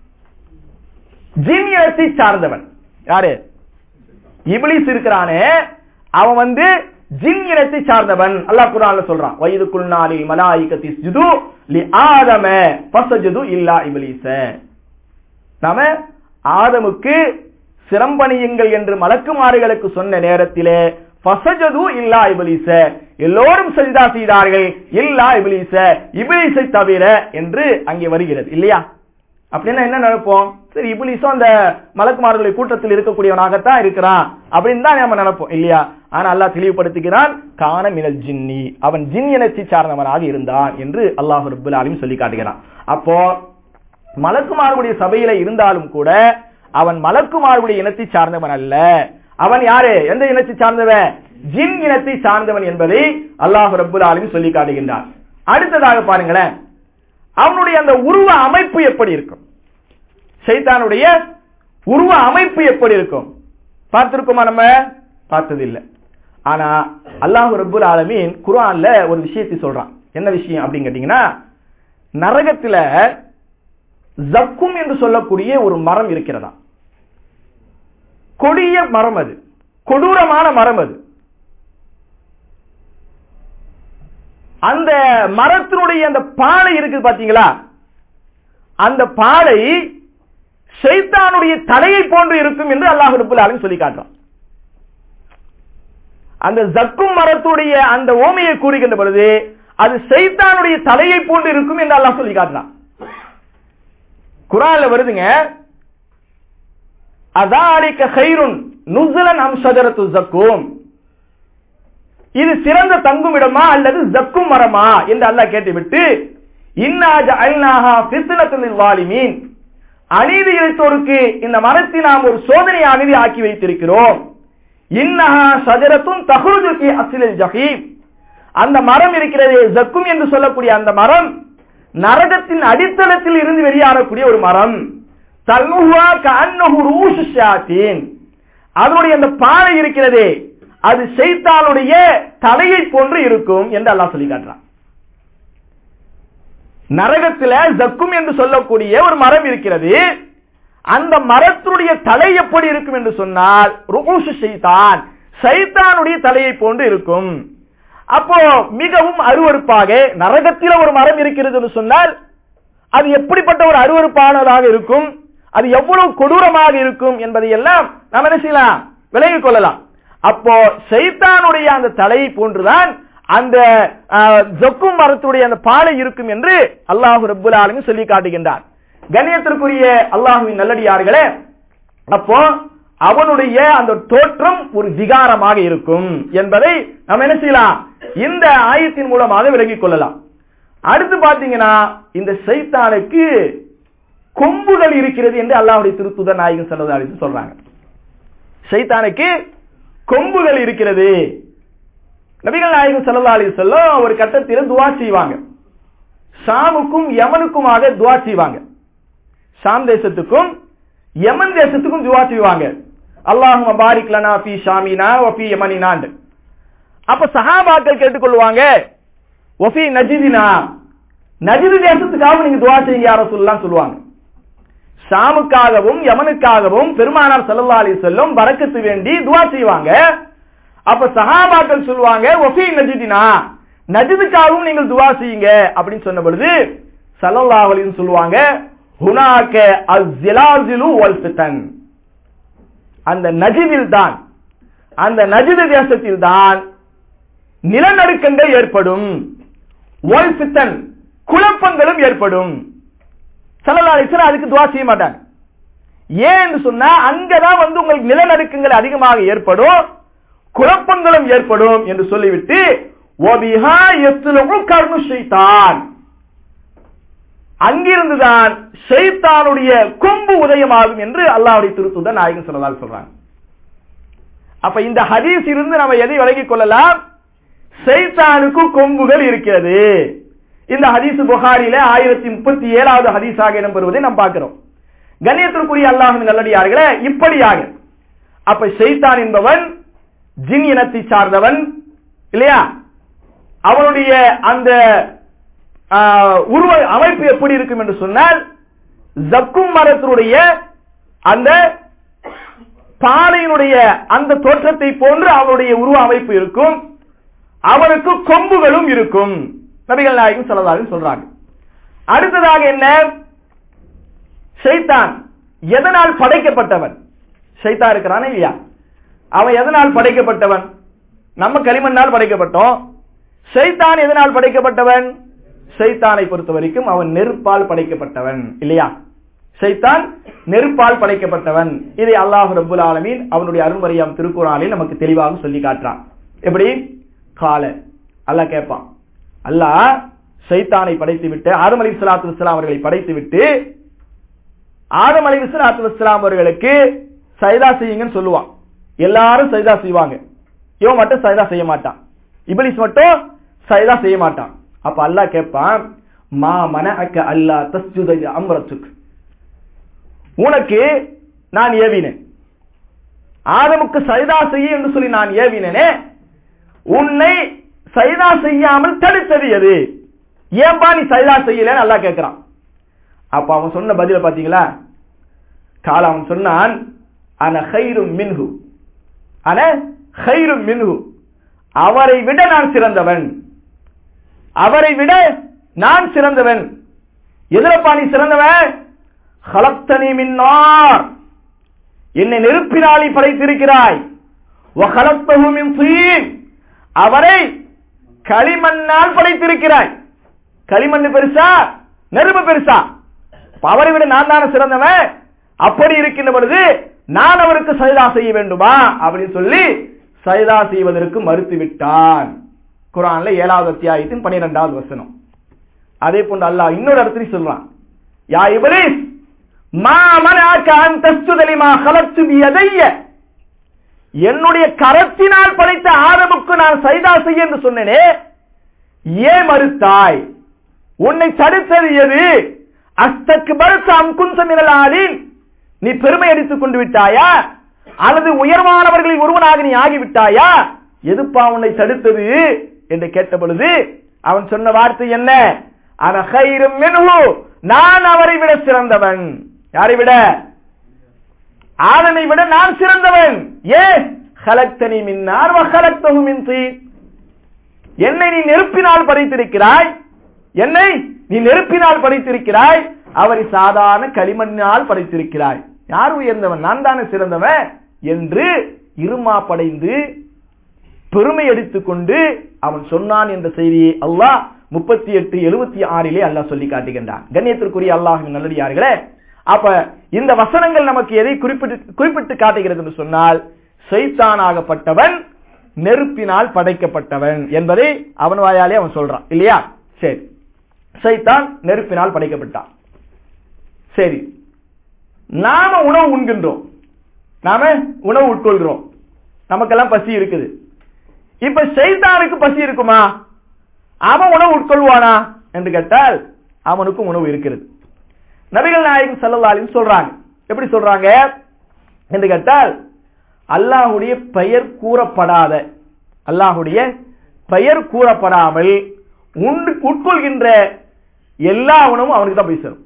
ஜின் இனத்தை சார்ந்தவன் யாரு? இப்லீஸ் இருக்கிறானே, அவன் வந்து ஜின் இனத்தை சார்ந்தவன். அல்லாஹ் குர்ஆன்ல சொல்றான், வயது குல்நாலில் மலாயிகத்து ஸ்ஜுது லி ஆதம ஃபஸஜது இல்லா இப்லீஸ. நாம ஆதமுக்கு சிரம்பணியுங்கள் என்று மலக்குமார்களுக்கு சொன்ன நேரத்திலே ஃபஸஜது இல்லா இப்லீஸ, எல்லோரும் சஜ்தா செய்தார்கள் இல்லா இப்லீஸ, இப்லீஸை தவிர என்று அங்கே வருகிறது இல்லையா? அப்படின்னா என்ன நினைப்போம்? சரி, இப்லீஸும் அந்த மலக்குமார்களுடைய கூட்டத்தில் இருக்கக்கூடியவனாகத்தான் இருக்கிறான் அப்படின்னு தான் நம்ம நினைப்போம் இல்லையா? ஆனா அல்லாஹ் தெளிவுபடுத்துகிறான், கான மினல் ஜின்னி, அவன் ஜின் இனத்தை சார்ந்தவனாக இருந்தான் என்று அல்லாஹ் ரப்பல் ஆலமீன் சொல்லி காட்டுகிறான். அப்போ மலக்குமார்களுடைய சபையில இருந்தாலும் கூட அவன் மலக்குமார்களுடைய இனத்தை சார்ந்தவன் அல்ல. அவன் யாரு? எந்த இனத்தை சார்ந்தவன்? ஜின் இனத்தை சார்ந்தவன் என்பதை அல்லாஹ் ரப்பல் ஆலமீன் சொல்லி காட்டுகின்றான். அடுத்ததாக பாருங்களேன், அவனுடைய அந்த உருவ அமைப்பு எப்படி இருக்கும்? ஷைத்தானுடைய உருவ அமைப்பு எப்படி இருக்கும்? பார்த்திருக்கோமா? நம்ம பார்த்ததில்லை. ஆனா அல்லாஹ் ரப்பல் ஆலமீன் குர்ஆன்ல ஒரு விஷயத்தை சொல்றான். என்ன விஷயம் அப்படின்னு கேட்டீங்கன்னா, நரகத்துல ஜக்கும் என்று சொல்லக்கூடிய ஒரு மரம் இருக்கிறதா. கொடிய மரம், அது கொடூரமான மரம். அது அந்த மரத்தினுடைய அந்த பாலை இருக்கு பாத்தீங்களா, அந்த பாலை ஷைத்தானுடைய தலையை போன்று இருக்கும் என்று அல்லாஹ் ரப்பல் ஆலமீன் சொல்லி காட்டுறான். அந்த ஜக்கும் மரத்துடைய அந்த ஓமையை கூறுகின்ற பொழுது அது ஷைத்தானுடைய தலையை போன்று இருக்கும் என்று அல்லாஹ் சொல்லி காட்டுறான். குர்ஆன்ல வருதுங்க, அதாலிக கைருன் நுஸலன் அம் ஷஜரத்து ஜக்கும், இது சிறந்த தங்கும் இடமா அல்லது ஜக்கும் மரமா என்று அல்லாஹ் கேட்டுவிட்டு, இன்னா ஜஅல்நாஹா ஃபித்னத்துல் லில் வாலிமீன், அநீதி இழைத்தோருக்கு இந்த மரத்தை நாம் ஒரு சோதனை அநீதி ஆக்கி வைத்திருக்கிறோம். இன்னஹா ஷஜரத்துன் தஹ்ருஜு ஃபீ அஸ்லில் ஜஹீம், அந்த மரம் இருக்கிறதே ஜக்கும் என்று சொல்லக்கூடிய அந்த மரம் நரகத்தின் அடித்தளத்தில் இருந்து வெளியாகக்கூடிய ஒரு மரம். தல்முஹா கஅன்னஹு ரூஷு ஷயாத்தீன், அதனுடைய அந்த பாலை இருக்கிறதே அது ஷைத்தானுடைய தலையை போன்று இருக்கும் என்று அல்லாஹ் சொல்லி காட்டுறான். நரகத்துல ஜக்கும் என்று சொல்லக்கூடிய ஒரு மரம் இருக்கிறது, அந்த மரத்துடைய தலை எப்படி இருக்கும் என்று சொன்னால் ரூஷு ஷைத்தான், ஷைத்தானுடைய தலையை போன்று இருக்கும். அப்போ மிகவும் அருவருப்பாக நரகத்தில ஒரு மரம் இருக்கிறது என்று சொன்னால் அது எப்படிப்பட்ட ஒரு அருவருப்பானதாக இருக்கும், அது எவ்வளவு கொடூரமாக இருக்கும் என்பதை எல்லாம் நாம் என்ன செய்யலாம், விலகிக் கொள்ளலாம். அப்போ ஷைத்தானுடைய அந்த தலையை போன்றுதான் அந்த ஜக்கும் மரத்துடைய அந்த பாலை இருக்கும் என்று அல்லாஹ் ரப்பல் ஆலமீன் சொல்லி காட்டுகின்றார். கண்ணியத்திற்குரிய அல்லாஹ்வின் நல்லடியார்களே, அப்போ அவனுடைய அந்த தோற்றம் ஒரு விகாரமாக இருக்கும் என்பதை நாம் என்ன செய்யலாம், இந்த ஆயத்தின் மூலமாக விலகிக் கொள்ளலாம். அடுத்து பாத்தீங்கன்னா, இந்த ஷைத்தானுக்கு கொம்புகள் இருக்கிறது என்று அல்லாஹ்வுடைய திருத்தூதர் நாயகம் ஸல்லல்லாஹு அலைஹி வஸல்லம் சொல்றாங்க. ஷைத்தானுக்கு கொம்புகள் இருக்கிறது. நபிகள் நாயகம் ஸல்லல்லாஹு அலைஹி வஸல்லம் ஒரு கட்டத்தில் துஆ செய்வாங்க. ஷாமுக்கும் யமனுக்குமாக துஆ செய்வாங்க. ஷாம் தேசத்துக்கும் யமன் தேசத்துக்கும் துஆ செய்வாங்க. அல்லாஹும்ம பாரிக் லனா ஃபீ ஷாமினா வ ஃபீ யமனினா. அப்ப சஹாபாக்கள் கேட்டுக்கொள்வாங்க, வ ஃபீ நஜ்தினா, நஜ்து தேசத்துக்காக நீங்க துஆ செய்யுங்க யா ரசூலுல்லாஹ் சொல்லுவாங்க. ஷாமுக்காகவும் யமனுக்காகவும் பெருமானார் ஸல்லல்லாஹு அலைஹி வஸல்லம் பரக்கத்து வேண்டி துஆ செய்வாங்க. அப்ப சஹாபாக்கள் சொல்லுவாங்க, வ ஃபீ நஜ்தினா, நஜ்துக்காகவும் நீங்கள் துஆ செய்யுங்க அப்படின்னு சொன்ன பொழுது ஸல்லல்லாஹு அலைஹி வஸல்லம் சொல்லுவாங்க, ஹுனாக அஸ்ஸிலாஸிலு வல் ஃபிதன், அந்த நஜ்தில் தான், அந்த நஜ்து தேசத்தில் தான் நிலநடுக்கங்கள் ஏற்படும், வல் ஃபிதன், குழப்பங்களும் ஏற்படும். ஸல்லல்லாஹு அலைஹி வஸல்லம் அதுக்கு துஆ செய்ய மாட்டாங்க. ஏன் என்று சொன்னா அங்கதான் வந்து உங்களுக்கு நிலநடுக்கங்கள் அதிகமாக ஏற்படும், குழப்பங்களும் ஏற்படும் என்று சொல்லிவிட்டு வபிஹா யஸ்லுஉ கர்னு ஷைத்தான், அங்கிருந்துதான் ஷைத்தானுடைய கொம்பு உதயமாகும் என்று அல்லாஹ்வுடைய திருத்தூதர் நாயகம் ஸல்லல்லாஹு அலைஹி வஸல்லம் சொல்றாங்க. அப்ப இந்த ஹதீஸ் இருந்து நம்ம எதை விளங்கிக் கொள்ளலாம், ஷைத்தானுக்கு கொம்புகள் இருக்கிறது. இந்த ஹதீஸ் புகாரில ஆயிரத்தி முப்பத்தி ஏழாவது ஹதீஸாக இடம்பெறுவதை நாம் பார்க்கிறோம். கண்ணியத்திற்குரிய அல்லாஹ்வின் நல்லடியார்களே, இப்படியாக அப்ப ஷைத்தான் என்பவன் ஜின் இனத்தை சார்ந்தவன் இல்லையா? அவனுடைய அந்த உருவ அமைப்பு எப்படி இருக்கும் என்று சொன்னால், ஜக்கும் மரத்தினுடைய அந்த பாலையினுடைய அந்த தோற்றத்தை போன்று அவனுடைய உருவ அமைப்பு இருக்கும். அவனுக்கு கொம்புகளும் இருக்கும். நபிகள் நாயகம் ஸல்லல்லாஹு அலைஹி சொல்றாங்க. அடுத்ததாக என்ன? ஷைத்தான் எதனால் படைக்கப்பட்டவன்? ஷைத்தான் இருக்கிறானே இல்லையா, அவன் எதனால் படைக்கப்பட்டவன்? நம்ம களிமண்ணால் படைக்கப்பட்டோம். ஷைத்தான் எதனால் படைக்கப்பட்டவன்? ஷைத்தானை பொறுத்த வரைக்கும் அவன் நெருப்பால் படைக்கப்பட்டவன் இல்லையா? ஷைத்தான் நெருப்பால் படைக்கப்பட்டவன். இதை அல்லாஹ் ரப்பல் ஆலமீன் அவனுடைய அருள்மறையாம் திருக்குர்ஆனில் நமக்கு தெளிவாக சொல்லி காட்டுறான். எப்படி? கால அல்லாஹ் கேட்பான். அல்லாஹ் ஷைத்தானை படைத்து விட்டு ஆதம் அலைஹிஸ்ஸலாத்து வஸ்ஸலாம் அவர்களை படைத்து விட்டு ஆதம் அலைஹிஸ்ஸலாத்து வஸ்ஸலாம் அவர்களுக்கு சஜதா செய்யுங்கன்னு சொல்லுவான். எல்லாரும் சஜதா செய்வாங்க. இவன் மட்டும் சஜதா செய்ய மாட்டான். இப்லீஸ் மட்டும் சஜதா செய்ய மாட்டான். அப்ப அல்லாஹ் கேட்பான், மா மனஅக அல்லா தஸ்ஜுத அம்ரத்துக், உனக்கு நான் ஏவினேன், ஆதமுக்கு சஜதா செய்ய என்று சொல்லி நான் ஏவினேனே, உன்னை சஜதா செய்யாமல் தடுத்தது எது? ஏன்பா நீ சஜதா செய்யலன்னு அல்லாஹ் கேட்கிறான். அப்ப அவன் சொன்ன பதில பாத்தீங்களா? கால அவன் சொன்னான், அன கைரும் மின்ஹு, அன கைரும் மின்ஹு, அவரை விட நான் சிறந்தவன், அவரை விட நான் சிறந்தவன். எதிரப்பா நீ சிறந்தவன்? ஹலக்தனி மின் நார், என்னை நெருப்பினாலே படைத்திருக்கிறாய், வ ஹலக்தஹு மின் தீன், அவரை களிமண்ணால் படைத்திருக்கிறாய். களிமண் பெருசா நெருப்பு பெருசா? அவரை விட நான் தானே சிறந்தவன். அப்படி இருக்கின்ற பொழுது நான் அவருக்கு சஜதா செய்ய வேண்டுமா அப்படின்னு சொல்லி சஜதா செய்வதற்கு மறுத்து விட்டான். குர்ஆன்ல ஏழாவது அத்தியாயத்தின் பன்னிரண்டாவது வசனம். அதே போன்று அல்லாஹ் இன்னொரு இடத்துல சொல்றான், யா இப்லீஸ் மா மனஅக அன் தஸ்ஜுத லிமா கலக்து பியதைய, என்னுடைய கரத்தினால் படைத்த ஆதமுக்கு நான் சஜதா செய்ய என்று சொன்னேனே, ஏன் மறுத்தாய்? உன்னை தடுத்தது எது? அஸ்தக்பர்த அம் குன்த மினல் ஆலின், நீ பெருமை அடித்துக் கொண்டு விட்டாயா அல்லது உயர்வானவர்களில் ஒருவனாக நீ ஆகிவிட்டாயா? எதுப்பா உன்னை தடுத்தது என்று கேட்ட பொழுது அவன் சொன்ன வார்த்தை என்ன? அன கைரும் மின்ஹு, நான் அவரை விட சிறந்தவன். யாரை விட? ஆதமை விட நான் சிறந்தவன். ஏன்? ஹலக்தனி மின் நார் வ ஹலக்தஹு மின் தீன், என்னை நீ நெருப்பினால் படைத்திருக்கிறாய், என்னை நீ நெருப்பினால் படைத்திருக்கிறாய், அவரை சாதாரண களிமண்ணால் படைத்திருக்கிறாய். யார் உயர்ந்தவன்? நான் தானே சிறந்தவன் என்று இருமா படைந்து பெருமை எடுத்துக் கொண்டு அவன் சொன்னான் என்ற செய்தியை அல்லாஹ் முப்பத்தி எட்டு எழுபத்தி ஆறிலே அல்லாஹ் சொல்லி காட்டுகின்றான். கண்ணியத்திற்குரிய அல்லாஹ்வின் நல்லடியார்களே, அப்ப இந்த வசனங்கள் நமக்கு எதை குறிப்பிட்டு குறிப்பிட்டு காட்டுகிறது என்று சொன்னால், ஷைத்தானாகப்பட்டவன் நெருப்பினால் படைக்கப்பட்டவன் என்பதை அவன் வாயாலே அவன் சொல்றான் இல்லையா? சரி, ஷைத்தான் நெருப்பினால் படைக்கப்பட்டான். சரி, நாம உணவு உண்கின்றோம், நாம உணவு உட்கொள்கிறோம், நமக்கெல்லாம் பசி இருக்குது. இப்ப ஷைத்தானுக்கு பசி இருக்குமா? அவன் உணவு உட்கொள்வானா என்று கேட்டால் அவனுக்கும் உணவு இருக்கிறது. நபிகள் நாயகம் ஸல்லல்லாஹு அலைஹி வஸல்லம் சொல்றாங்க. எப்படி சொல்றாங்க என்று கேட்டால், அல்லாஹ்வுடைய பெயர் கூறப்படாத, அல்லாஹ்வுடைய பெயர் கூறப்படாமல் உண்டு உட்கொள்கின்ற எல்லா உணவும் அவனுக்கு தான் போய் சேரும்.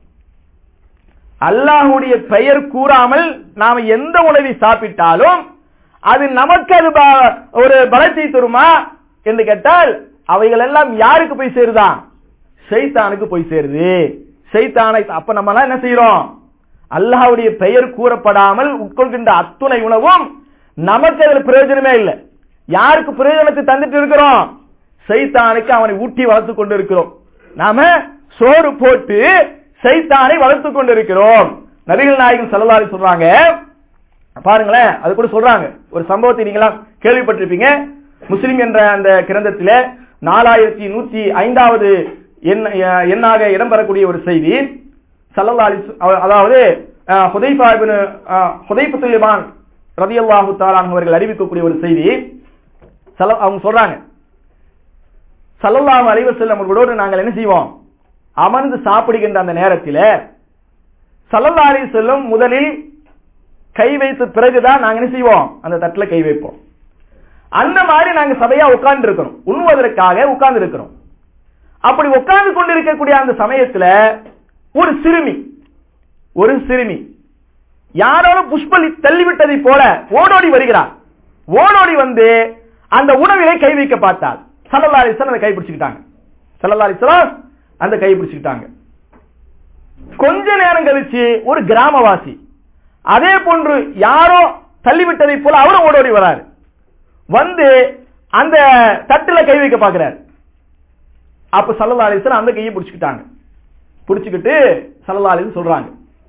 அல்லாஹ்வுடைய பெயர் கூறாமல் நாம எந்த உணவை சாப்பிட்டாலும் அது நமக்கு அது ஒரு பலத்தை தருமா என்று கேட்டால், அவைகள் எல்லாம் யாருக்கு போய் சேருதான்? ஷைத்தானுக்கு போய் சேருது. ஷைத்தானை அப்ப நம்ம எல்லாம் என்ன செய்யறோம்? அல்லாஹ்வுடைய பெயர் கூறப்படாமல் உட்கொள்கின்ற அத்துணை உணவும் நமக்கு அதில் பிரயோஜனமே இல்லை. யாருக்கு பிரயோஜனத்தை தந்துட்டு இருக்கிறோம்? ஷைத்தானுக்கு அவனை ஊட்டி வளர்த்து கொண்டு இருக்கிறோம். நாம சோறு போட்டு ஷைத்தானை வளர்த்து கொண்டு இருக்கிறோம். நபிகள் நாயகம் ஸல்லல்லாஹு அலைஹி சொல்றாங்க பாருங்களேன், அது கூட சொல்றாங்க. ஒரு சம்பவத்தை நீங்களா கேள்விப்பட்டிருப்பீங்க. முஸ்லிம் என்ற அந்த கிரந்தத்திலே நாலாயிரத்தி நூத்தி ஐந்தாவது எண்ணாக இடம்பெறக்கூடிய ஒரு செய்தி. ஸல்லல்லாஹு அலைஹி அதாவது ஹுதைஃபா இப்னு ஹுதைஃபத்துல் யமான் ரலியல்லாஹு தஆலா அன்ஹு அவர்கள் அறிவிக்கக்கூடிய ஒரு செய்தி. அவங்க சொல்றாங்க, ஸல்லல்லாஹு அலைஹி வஸல்லம் அவர்களோடு நாங்கள் என்ன செய்வோம்? அமர்ந்து சாப்பிடுகின்ற அந்த நேரத்தில் ஸல்லல்லாஹு அலைஹி வஸல்லம் முதலில் கை வைத்த பிறகுதான் நாங்க என்ன செய்வோம், அந்த தட்டுல கை வைப்போம். அந்த மாதிரி நாங்க சபையா உட்கார்ந்து இருக்கிறோம், உண்ணுவதற்காக உட்கார்ந்து இருக்கிறோம். அப்படி உட்கார்ந்து கொண்டிருக்கக்கூடிய அந்த சமயத்துல ஒரு சிறுமி ஒரு சிறுமி யாரோட புஷ்பலி தள்ளிவிட்டதை போல ஓடோடி வருகிறார். ஓடோடி வந்து அந்த உணவிலே கை வைக்க பார்த்தால் ஸல்லல்லாஹு அலைஹி வஸல்லம் அந்த கை பிடிச்சுக்கிட்டாங்க. ஸல்லல்லாஹு அலைஹி வஸல்லம் அந்த கை பிடிச்சுக்கிட்டாங்க. கொஞ்ச நேரம் கழிச்சு ஒரு கிராமவாசி அதே போன்று யாரோ தள்ளிவிட்டதை போல அவரும் ஓடோடி வராரு. வந்து அந்த தட்டுல கை வைக்க பார்க்கிறார். அப்ப ஸல்லல்லாஹு அலைஹி வஸல்லம் அந்த கையை பிடிச்சுக்கிட்டாங்க. பிடிச்சுக்கிட்டு ஸல்லல்லாஹு அலைஹி வஸல்லம் சொல்றாங்க,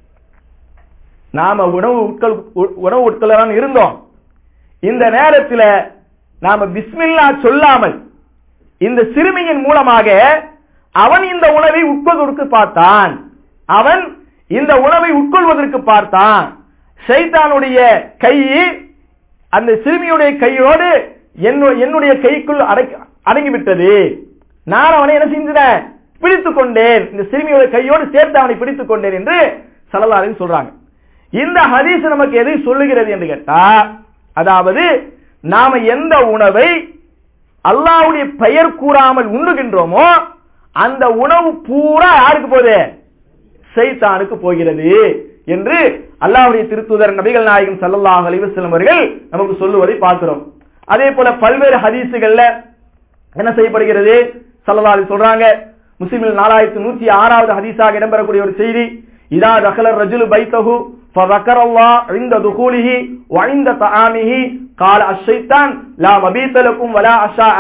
நாம உணவு உட்கொள் உணவு உட்கொள்ளலாம் இருந்தோம். இந்த நேரத்தில் நாம பிஸ்மில்லா சொல்லாமல் இந்த சிறுமியின் மூலமாக அவன் இந்த உணவை உட்கொள்வதற்கு பார்த்தான். அவன் இந்த உணவை உட்கொள்வதற்கு பார்த்தான். ஷைத்தானுடைய கை அந்த சிறுமியுடைய கையோடு என்னுடைய கைக்குள் அடங்கிவிட்டது. நான் அவனை என்ன செஞ்சேன், பிடித்துக் கொண்டேன். இந்த சிறுமியுடைய கையோடு சேர்த்து அவனை பிடித்துக் கொண்டேன் என்று ஸல்லல்லாஹு அலைஹி வஸல்லம் சொல்றாங்க. இந்த ஹதீஸ் நமக்கு எதை சொல்லுகிறது என்று கேட்டா, அதாவது நாம எந்த உணவை அல்லாஹ்வுடைய பெயர் கூறாமல் உண்ணுகின்றோமோ அந்த உணவு பூரா யாருக்கு போகுது, ஷைத்தானுக்கு போகிறது என்று அல்லாஹ்வுடைய திருத்தூதர் நபிகள் நாயகம் ஸல்லல்லாஹு அலைஹி வஸல்லம் அவர்கள் நமக்கு சொல்லுவதை பார்க்கிறோம். அதே போல பல்வேறு ஹதீஸுகள்ல என்ன செய்யப்படுகிறது, ஸல்லல்லாஹு அலைஹி சொல்றாங்க, முஸ்லிமில் நாலாயிரத்து நூற்றி ஆறாவது ஹதீஸாக இடம்பெறக்கூடிய ஒரு செய்தி, இதா தகல ரஜுலு பைத்தஹு ஃபذكرல்லாஹ் عند دخوله وعند طعامه قال الشيطان لا مبيت لكم ولا عشاء.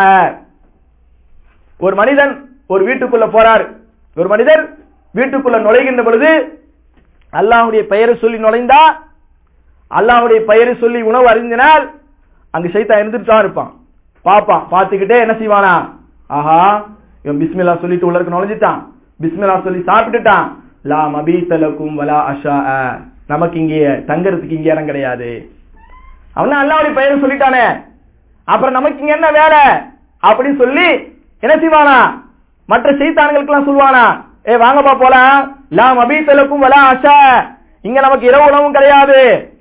ஒரு மனிதன் ஒரு வீட்டுக்குள்ள போறார். ஒரு மனிதர் வீட்டுக்குள்ள நுழைகின்ற பொழுது அல்லாஹ்வுடைய பெயரை சொல்லி நுழைந்தா, அல்லாஹ்வுடைய பெயரை சொல்லி உணவு அருந்தினால் அங்க ஷைத்தான் இருந்துட்டு இருப்பான். பாப்பான், பார்த்துக்கிட்டே என்ன செய்வானா, ஆஹா இவன் பிஸ்மில்லா சொல்லிட்டு உள்ள இருக்கு நுழைஞ்சிட்டான், பிஸ்மில்லா சொல்லி சாப்பிட்டுட்டான், லா மபீத லக்கும் வலா அஷா, நமக்கு இங்கே தங்கறதுக்கு இங்க இடம் கிடையாது. அவன் அல்லாஹ்வுடைய பெயரை சொல்லிட்டானே, அப்புறம் நமக்கு இங்க என்ன வேலை அப்படின்னு சொல்லி என்ன செய்வானா, மற்ற ஷைத்தான்களுக்கு எல்லாம் சொல்வானா, ஏ வாங்கப்பா போலாம், லா மபீத லக்கும் வலா அஷா, இங்க நமக்கு இரவு உணவும் கிடையாது,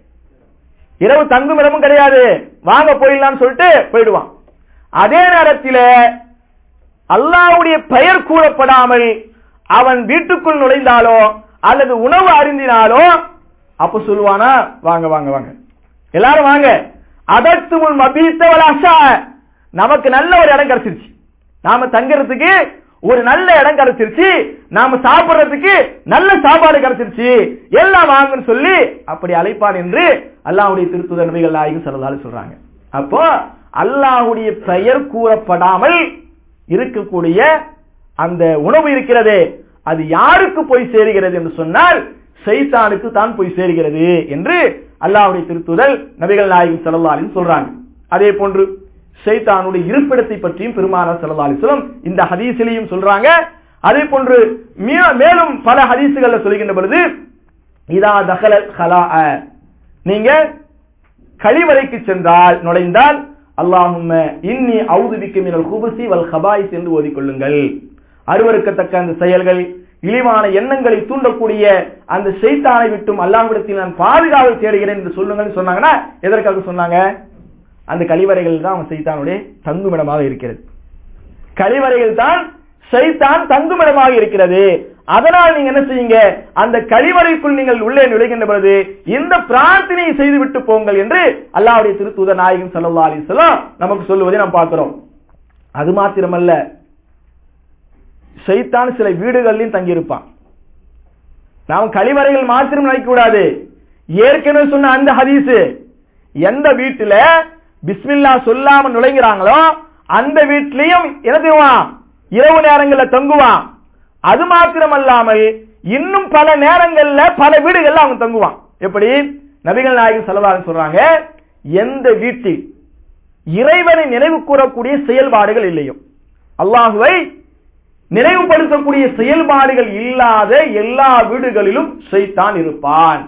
இரவு தங்கும் இடமும் கிடையாது, வாங்க போயிடலாம்னு சொல்லிட்டு போயிடுவான். அதே நேரத்தில் அல்லாஹ்வுடைய பெயர் கூறப்படாமல் அவன் வீட்டுக்குள் நுழைந்தாலோ அல்லது உணவு அருந்தினாலோ அப்ப சொல்லுவானா, வாங்க வாங்க வாங்க எல்லாரும் வாங்க, அதற்கு முன் மபீத்த வலா அஷா, நமக்கு நல்ல ஒரு இடம் கிடைச்சிருச்சு, நாம தங்கறதுக்கு ஒரு நல்ல இடம் கிடைச்சிருச்சு, நாம சாப்பிடுறதுக்கு நல்ல சாப்பாடு கிடைச்சிருச்சு, எல்லாம் வாங்கன்னு சொல்லி அப்படி அழைப்பான் என்று அல்லாஹ்வுடைய திருத்தூதர் நபிகள் நாயகம் ஸல்லல்லாஹு அலைஹி சொல்றாங்க. அப்போ அல்லாஹ்வுடைய பெயர் கூறப்படாமல் இருக்கக்கூடிய அந்த உணவு இருக்கிறதே அது யாருக்கு போய் சேருகிறது என்று சொன்னால் ஷைத்தானுக்கு தான் போய் சேருகிறது என்று அல்லாஹ்வுடைய திருத்தூதர் நபிகள் நாயகம் ஸல்லல்லாஹு அலைஹி சொல்றாங்க. அதே போன்று ஷைத்தானுடைய இருப்பிடத்தை பற்றியும் பெருமானார் ஸல்லல்லாஹு அலைஹி வஸல்லம் இந்த ஹதீஸிலேயும் சொல்றாங்க. அதே போன்று மேலும் பல ஹதீஸுகள்ல சொல்கின்ற பொழுது, இதா தகல ஹலாஅ, நீங்க கழிவறைக்கு சென்றால் நுழைந்தால் அல்லாஹும்ம இன்னி அஊது பிக்க மினல் குபுஸி வல் கபாயிஸ் என்று ஓதிக்கொள்ளுங்கள். அருவருக்கத்தக்க அந்த செயல்கள், இழிவான எண்ணங்களை தூண்டக்கூடிய அந்த ஷைத்தானை விட்டும் அல்லாஹ்விடத்தில் நான் பாதுகாவல் தேடுகிறேன் என்று சொல்லுங்கன்னு சொன்னாங்கன்னா எதற்காக சொன்னாங்க, அந்த கழிவறைகள் தான் அவன் ஷைத்தானுடைய தங்குமிடமாக இருக்கிறது. கழிவறைகள் தான் ஷைத்தான் தங்குமிடமாக இருக்கிறது. அதனால் நீங்க என்ன செய்யுங்க, அந்த கழிவறைக்குள் நீங்கள் உள்ளே நுழைகின்ற பொழுது இந்த பிரார்த்தனையை செய்து விட்டு போங்கள் என்று அல்லாஹ்வுடைய திருத்தூதர் நாயகம் ஸல்லல்லாஹு அலைஹி வஸல்லம் நமக்கு சொல்லுவதை நாம் பார்க்கிறோம். அது மாத்திரமல்ல, ஷைத்தான் சில வீடுகளிலும் தங்கியிருப்பான். நாம் கழிவறைகள் மாத்திரம் நினைக்க கூடாது. ஏற்கனவே சொன்ன அந்த ஹதீஸ், எந்த வீட்டுல பிஸ்மில்லா சொல்லாம நுழைகிறாங்களோ அந்த வீட்லயும் என்ன செய்வான், இரவு நேரங்களில் தங்குவான். அது மாத்திரமல்லாமல் இன்னும் பல நேரங்கள்ல பல வீடுகள்ல அவங்க தங்குவான். எப்படி நபிகள் நாயகம் ஸல்லல்லாஹு அலைஹி சொல்றாங்க, எந்த வீட்டில் இறைவனை நினைவு கூறக்கூடிய செயல்பாடுகள் இல்லையோ, அல்லாஹுவை நினைவுபடுத்தக்கூடிய செயல்பாடுகள் இல்லாத எல்லா வீடுகளிலும் ஷைத்தான் இருப்பான்.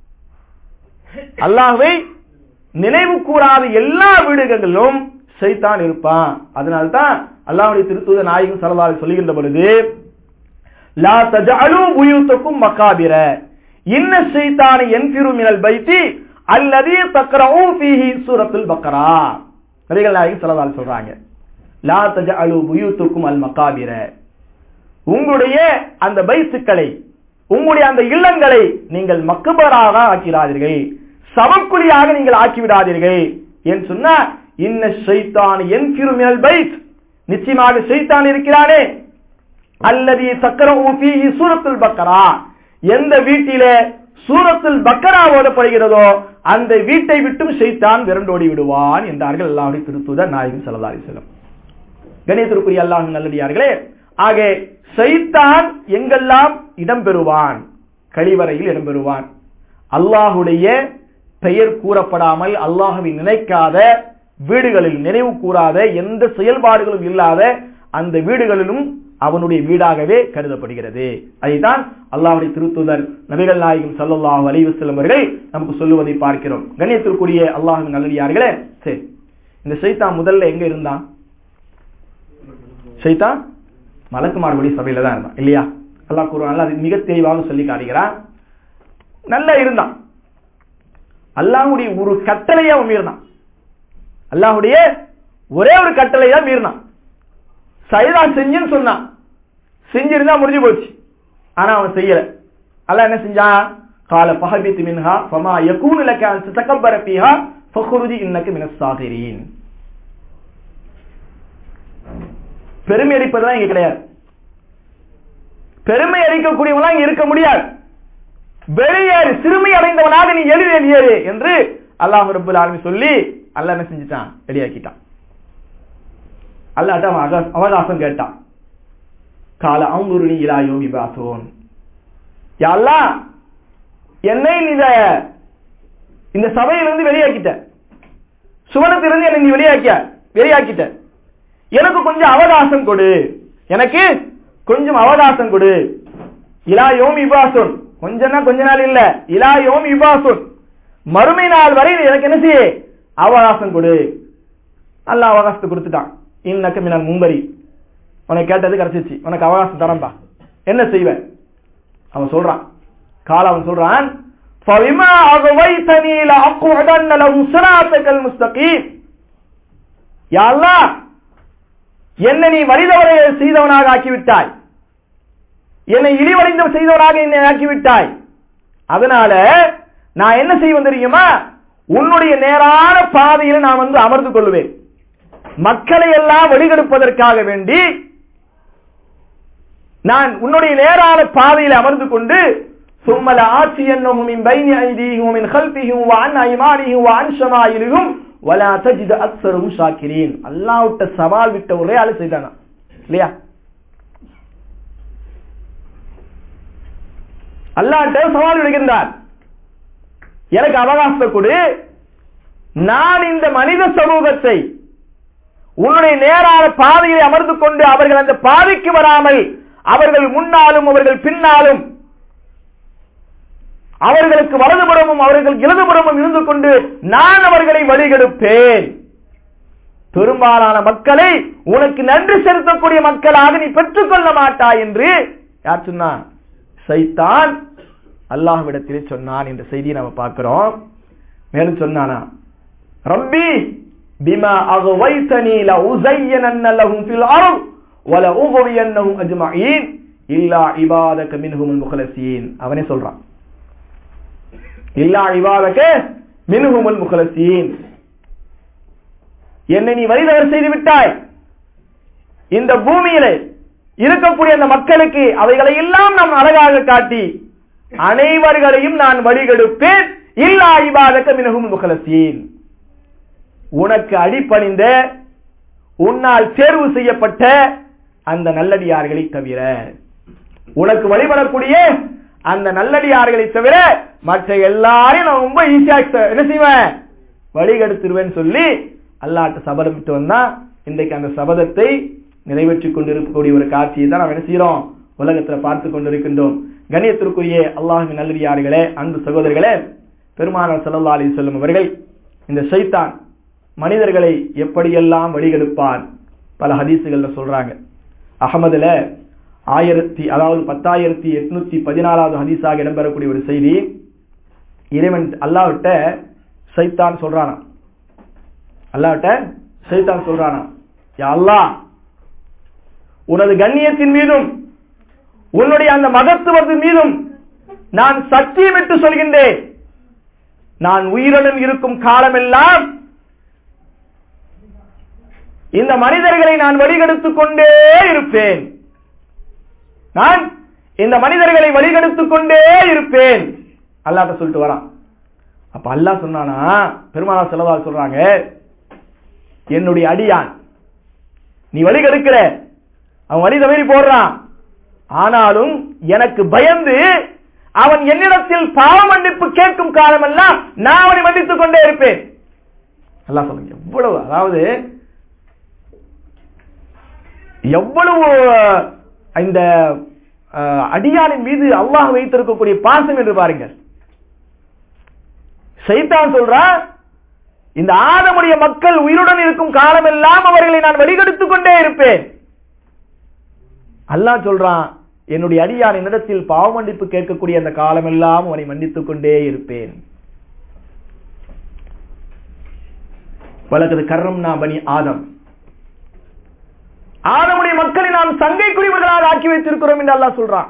அல்லாஹ்வை நினைவு கூறாத எல்லா வீடுகளிலும் ஷைத்தான் இருப்பான். அதனால்தான் அல்லாஹ்வுடைய திருத்தூதர் நாயகம் ஸல்லல்லாஹு அலைஹி சொல்லுகின்ற பொழுது, லா தஜஅலு புயூத்தக்கும் மகாபிர, இன்ன ஷைத்தான யன்ஃபிரு மினல் பைத்தி அல்லதி தக்ரஊ ஃபீஹி சூரத்துல் பக்ரா. நபிகள் நாயகம் ஸல்லல்லாஹு அலைஹி சொல்றாங்க, லா தஜஅலு புயூத்துக்கும் அல் மகாபிர, உங்களுடைய அந்த பைத்துக்களை, உங்களுடைய அந்த இல்லங்களை நீங்கள் மக்பராக ஆக்கிறாதீர்கள், சவக்குழியாக நீங்கள் ஆக்கிவிடாதீர்கள் என்று சொன்னா, இன்ன ஷைத்தான யன்ஃபிரு மினல் பைத், நிச்சயமாக ஷைத்தான் இருக்கிறானே, அல்லதி தக்ரஊ ஃபீஹி சூரத்துல் பக்ரா, எந்த வீட்டிலே சூரத்துல் பக்ரா ஓதப்படுகிறதோ அந்த வீட்டை விட்டும் ஷைத்தான் விரண்டோடி விடுவான் என்றார்கள் அல்லாஹ்வுடைய திருத்தூதர் நாயகம் ஸல்லல்லாஹு அலைஹி வஸல்லம். கணியத்திற்குரிய அல்லாஹ்வின் நல்லடியார்களே, ஆக ஷைத்தான் எங்கெல்லாம் இடம்பெறுவான்? கழிவறையில் இடம்பெறுவான். அல்லாஹ்வுடைய பெயர் கூறப்படாமல் அல்லாஹ்வை நினைக்காத வீடுகளில், நினைவு கூறாத எந்த செயல்பாடுகளும் இல்லாத அந்த வீடுகளிலும் அவனுடைய வீடாகவே கருதப்படுகிறது. அதைத்தான் அல்லாஹ்வுடைய திருத்தூதர் நபிகள் நாயகம் ஸல்லல்லாஹு அலைஹி வஸல்லம் அவர்கள் நமக்கு சொல்லுவதை பார்க்கிறோம். கண்ணியத்திற்குரிய அல்லாஹ்வின் நல்லடியார்களே, சரி, இந்த ஷைத்தான் முதல்ல எங்க இருந்தான்? ஷைத்தான் மலக்குமார்களுடைய சபையில தான் இருந்தான் இல்லையா? அல்லாஹ் குர்ஆன்ல அது மிக தெளிவாக சொல்லி காட்டுகிறான். நல்லா இருந்தான். அல்லாஹ்வுடைய ஒரு கட்டளையை அவன் மீறினான். அல்லாஹ்வுடைய ஒரே ஒரு கட்டளை தான் மீறினான். சைதா செஞ்சுன்னு சொன்னான், செஞ்சிருந்தா முடிஞ்சு போச்சு. ஆனா அவன் செய்யல. அல்லாஹ் என்ன செஞ்சான்? கால ஃபஹபித் மின்ஹா ஃபமா யகூனு லக அன் ததகப்பர ஃபீஹா ஃபக்ருஜி இன்னக மினஸ் சாகிரீன். பெருமை அடிப்பதுதான் இங்க கிடையாது. பெருமை அடிக்கக்கூடியவனா இங்க இருக்க முடியாது. வெளியேறு, சிறுமை அடைந்தவனாக நீ எழுதி வெளியேறு என்று அல்லாஹ் ரப்பல் ஆலமீன் சொல்லி அல்லாஹ் என்ன செஞ்சிட்டான்? வெளியாக்கிட்டான். அல்லாஹ்ட்ட அவகாசம் கேட்டான். கால அன்துருனி இலா யௌமி பாஸூன், யா அல்லாஹ், என்னை நீ இந்த சபையிலிருந்து வெளியாக்கிட்ட, சுவனத்திலிருந்து என்னை நீ வெளியாக்கிய வெளியாக்கிட்ட, எனக்கு கொஞ்சம் அவகாசம் கொடு, எனக்கு கொஞ்சம் அவகாசம் கொடு. இலா யௌமி பாஸூன், கொஞ்சனா கொஞ்ச நாள் இல்ல, இலா யௌமி பாஸூன், மறுமை நாள் வரை எனக்கு என்ன செய்ய அவகாசம் கொடு. அல்லாஹ் அவகாசத்தை கொடுத்துட்டான். இன்னக மினல் முன்பரி, உனக்கு கேட்டது கிடைச்சிச்சு, உனக்கு அவகாசம் தரம்பா, என்ன செய்வ? அவன் சொல்றான், கால அவன் சொல்றான், ஃபபிமா அக்வைதனி லஅக்உதன்ன லஹும் ஸிராத்தகல் முஸ்தகீம். யா அல்லாஹ், என்னை நீ வழிதவறை செய்தவனாக ஆக்கிவிட்டாய், என்னை இழிவடைந்த செய்தவனாக என்னை ஆக்கிவிட்டாய். அதனால நான் என்ன செய்வேன் தெரியுமா? உன்னுடைய நேரான பாதையில் நான் வந்து அமர்ந்து கொள்வேன். மக்களை எல்லாம் வழிகெடுப்பதற்காக வேண்டி நான் உன்னுடைய நேரான பாதையில் அமர்ந்து கொண்டு சும்மல ஆத்தியன்னஹும் மின் பைனி ஐதீஹிம் மின் கல்பிஹிம் வ அன் ஐமானிஹிம் வ அன் ஷமாயிலிஹிம் வலா தஜிது அக்ஸரஹும் ஷாக்கிரீன். அல்லாஹ்விட்ட சவால் விட்ட ஒரே ஆளு செய்தானா இல்லையா? அல்லாஹ்ட்ட சவால் விடுகின்றார், எனக்கு அவகாசத்தை கொடு, நான் இந்த மனித சமூகத்தை உன்னுடைய நேரான பாதையை அமர்ந்து கொண்டு அவர்கள் அந்த பாதைக்கு வராமல் அவர்கள் முன்னாலும் அவர்கள் பின்னாலும் அவர்களுக்கு வலதுபுறமும் அவர்கள் இடதுபுறமும் இருந்து கொண்டு நான் அவர்களை வழிகெடுப்பேன். பெரும்பாலான மக்களை உனக்கு நன்றி செலுத்தக்கூடிய மக்களாக நீ பெற்றுக் கொள்ள மாட்டாய் என்று யார் சொன்னா? சைத்தான் அல்லாஹ்விடத்திலே சொன்னான் என்ற செய்தியை நாம பார்க்கிறோம். மேலும் சொன்னானா, ரப்பி பிமா அக்வைதனி லஉஸய்யனன்ன லஹும் ஃபில் அர்த் வல உக்வியன்னஹும் அஜ்மஈன் இல்லா இபாதக மின்ஹுமுல் முக்லஸீன். அவனே சொல்றான், இல்லா இபாதக மின்ஹுமுல் முக்லஸீன், என்னை நீ வழிதவறு செய்து விட்டாய். இந்த பூமியிலே இருக்கக்கூடிய அந்த மக்களுக்கு அவைகளை எல்லாம் நாம் அழகாக காட்டி அனைவர்களையும் நான் வழிகெடுப்பேன். இல்லா இபாதக மின்ஹுமுல் முக்லஸீன், உனக்கு அடிபணிந்த உன்னால் தேர்வு செய்யப்பட்ட அந்த நல்லடியார்களை தவிர, உனக்கு வழிபடக்கூடிய அந்த நல்லடியார்களை தவிர மற்ற எல்லாரையும் நான் ரொம்ப ஈஸியா என்ன செய்வேன்? வழிகெடுத்துருவேன் சொல்லி அல்லாஹ்ட்ட சபதம் விட்டு வந்தா, இன்றைக்கு அந்த சபதத்தை நிறைவேற்றிக் கொண்டிருக்கக்கூடிய ஒரு காட்சியை தான் நாம் என்ன செய்யறோம்? உலகத்துல பார்த்து கொண்டிருக்கின்றோம். கண்ணியத்திற்குரிய அல்லாஹ்வின் நல்லடியார்களே, அன்பு சகோதரர்களே, பெருமானார் ஸல்லல்லாஹு அலைஹி வஸல்லம் அவர்கள் இந்த ஷைத்தான் மனிதர்களை எப்படியெல்லாம் வழிகெடுப்பான் பல ஹதீசுகள்ல சொல்றாங்க. அஹமதுல ஆயிரத்தி அதாவது பத்தாயிரத்தி எட்நூத்தி பதினாலாவது ஹதீஸாக இடம்பெறக்கூடிய ஒரு செய்தி. இறைவன் அல்லாஹ்விட்ட சைத்தான் சொல்றானா, அல்லாஹ்விட்ட சைத்தான் சொல்றானா, யா அல்லாஹ், உனது கண்ணியத்தின் மீதும் உன்னுடைய அந்த மகத்துவத்தின் மீதும் நான் சத்தியமிட்டு சொல்கின்றேன், நான் உயிருடன் இருக்கும் காலமெல்லாம் இந்த மனிதர்களை நான் வழிகெடுத்துக் கொண்டே இருப்பேன், நான் இந்த மனிதர்களை வழிகெடுத்துக் கொண்டே இருப்பேன் அல்லாஹ்ட்ட சொல்லிட்டு வரான். அப்ப அல்லாஹ் சொன்னானா, பெருமானார் ஸல்லல்லாஹு அலைஹி சொல்றாங்க, என்னுடைய அடியான் நீ வழிகெடுக்கிற, அவன் வழி தவறி போடுறான், ஆனாலும் எனக்கு பயந்து அவன் என்னிடத்தில் பாவ மன்னிப்பு கேட்கும் காலமெல்லாம் நான் அவனை மன்னித்துக் கொண்டே இருப்பேன். அல்லாஹ் சொல்லுங்க, எவ்வளவு, அதாவது எவ்வளவு இந்த அடியானின் மீது அல்லாஹ் வைத்திருக்கக்கூடிய பாசம் என்று பாருங்கள். சைத்தான் சொல்றான், இந்த ஆதமுடைய மக்கள் உயிருடன் இருக்கும் காலமெல்லாம் அவர்களை நான் வழிகெடுத்துக் கொண்டே இருப்பேன். அல்லாஹ் சொல்றான், என்னுடைய அடியான் என்னிடத்தில் பாவ மன்னிப்பு கேட்கக்கூடிய அந்த காலமெல்லாம் அவனை மன்னித்துக் கொண்டே இருப்பேன். வலகத் கர்ரம்னா பனி ஆதம், ஆதமுடைய மக்களை நாம் சங்கைக்குரியவர்களாக ஆக்கி வைத்திருக்கிறோம் என்று அல்லாஹ் சொல்றான்.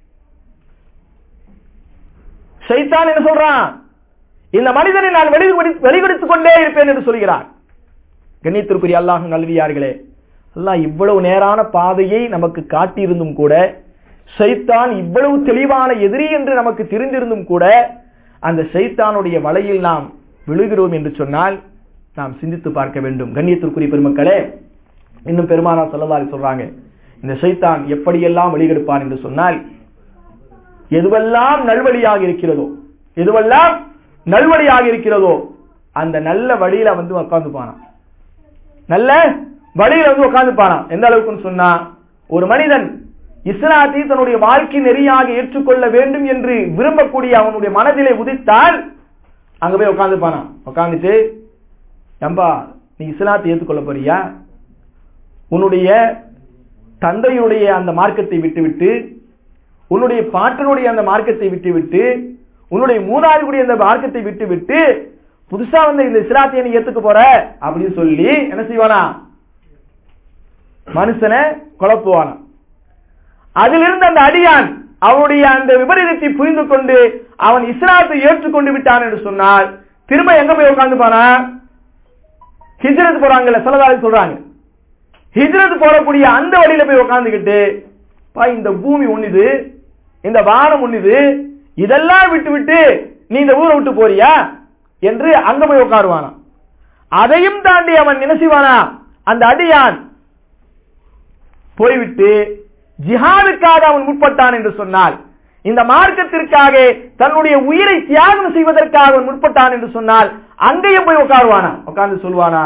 ஷைத்தான் என்ன சொல்றான், இந்த மனிதனை நான் வெளிப்படுத்திக் கொண்டே இருப்பேன் என்று சொல்கிறார். கண்ணியத்திற்குரிய அல்லாஹ் நல்லடியார்களே, அல்லாஹ் இவ்வளவு நேரான பாதையை நமக்கு காட்டியிருந்தும் கூட, ஷைத்தான் இவ்வளவு தெளிவான எதிரி என்று நமக்கு தெரிந்திருந்தும் கூட, அந்த ஷைத்தானுடைய வலையில் நாம் விழுகிறோம் என்று சொன்னால் நாம் சிந்தித்து பார்க்க வேண்டும். கண்ணியத்திற்குரிய பெருமக்களே, இன்னும் பெருமானார் ஸல்லல்லாஹு அலைஹி சொல்றாங்க, இந்த ஷைத்தான் எப்படியெல்லாம் வழிகெடுப்பான் என்று சொன்னால், எதுவெல்லாம் நல்வழியாக இருக்கிறதோ எதுவெல்லாம் நல்வழியாக இருக்கிறதோ அந்த நல்ல வழியில வந்து உட்கார்ந்துப்பானா, நல்ல வழியில வந்து உட்கார்ந்துப்பானா. எந்த அளவுக்கு சொன்னா, ஒரு மனிதன் இஸ்லாத்தை தன்னுடைய வாழ்க்கை நெறியாக ஏற்றுக்கொள்ள வேண்டும் என்று விரும்பக்கூடிய அவனுடைய மனதிலே உதித்தால் அங்க போய் உட்கார்ந்துப்பானா. உட்கார்ந்துட்டு, ஏம்பா நீ இஸ்லாத்தை ஏற்றுக்கொள்ள போறியா, உன்னுடைய தந்தையுடைய அந்த மார்க்கத்தை விட்டுவிட்டு, உன்னுடைய பாட்டனுடைய அந்த மார்க்கத்தை விட்டுவிட்டு, உன்னுடைய மூதாதையுடைய அந்த மார்க்கத்தை விட்டுவிட்டு புதுசா வந்து இந்த இஸ்லாத்தை நீ ஏத்துக்க போற அப்படின்னு சொல்லி என்ன செய்வானா, மனுஷனை குழப்புவானா. அதிலிருந்து அந்த அடியான் அவனுடைய அந்த விபரீதத்தை புரிந்து கொண்டு அவன் இஸ்லாத்தை ஏற்றுக்கொண்டு விட்டான் என்று சொன்னால் திரும்ப எங்க போய் உட்கார்ந்துப்பானா, ஹிஜ்ரத் போறாங்கல்ல ஸல்லல்லாஹு அலைஹி சொல்றாங்க, ஹிஜ்ரத் போறக்கூடிய அந்த வழியில போய் உட்கார்ந்துகிட்டு, பா இந்த பூமி ஒண்ணுது, இந்த வானம் ஒண்ணுது, இதெல்லாம் விட்டு விட்டு நீ இந்த ஊரை விட்டு போறியா என்று அங்க போய் உட்காருவானா. அதையும் தாண்டி அவன் என்ன செய்வானா, அந்த அடியான் போய்விட்டு ஜிஹாதுக்காக அவன் முற்பட்டான் என்று சொன்னால், இந்த மார்க்கத்திற்காக தன்னுடைய உயிரை தியாகம் செய்வதற்காக அவன் முற்பட்டான் என்று சொன்னால் அங்கேயும் போய் உட்காருவானா. உட்கார்ந்து சொல்வானா,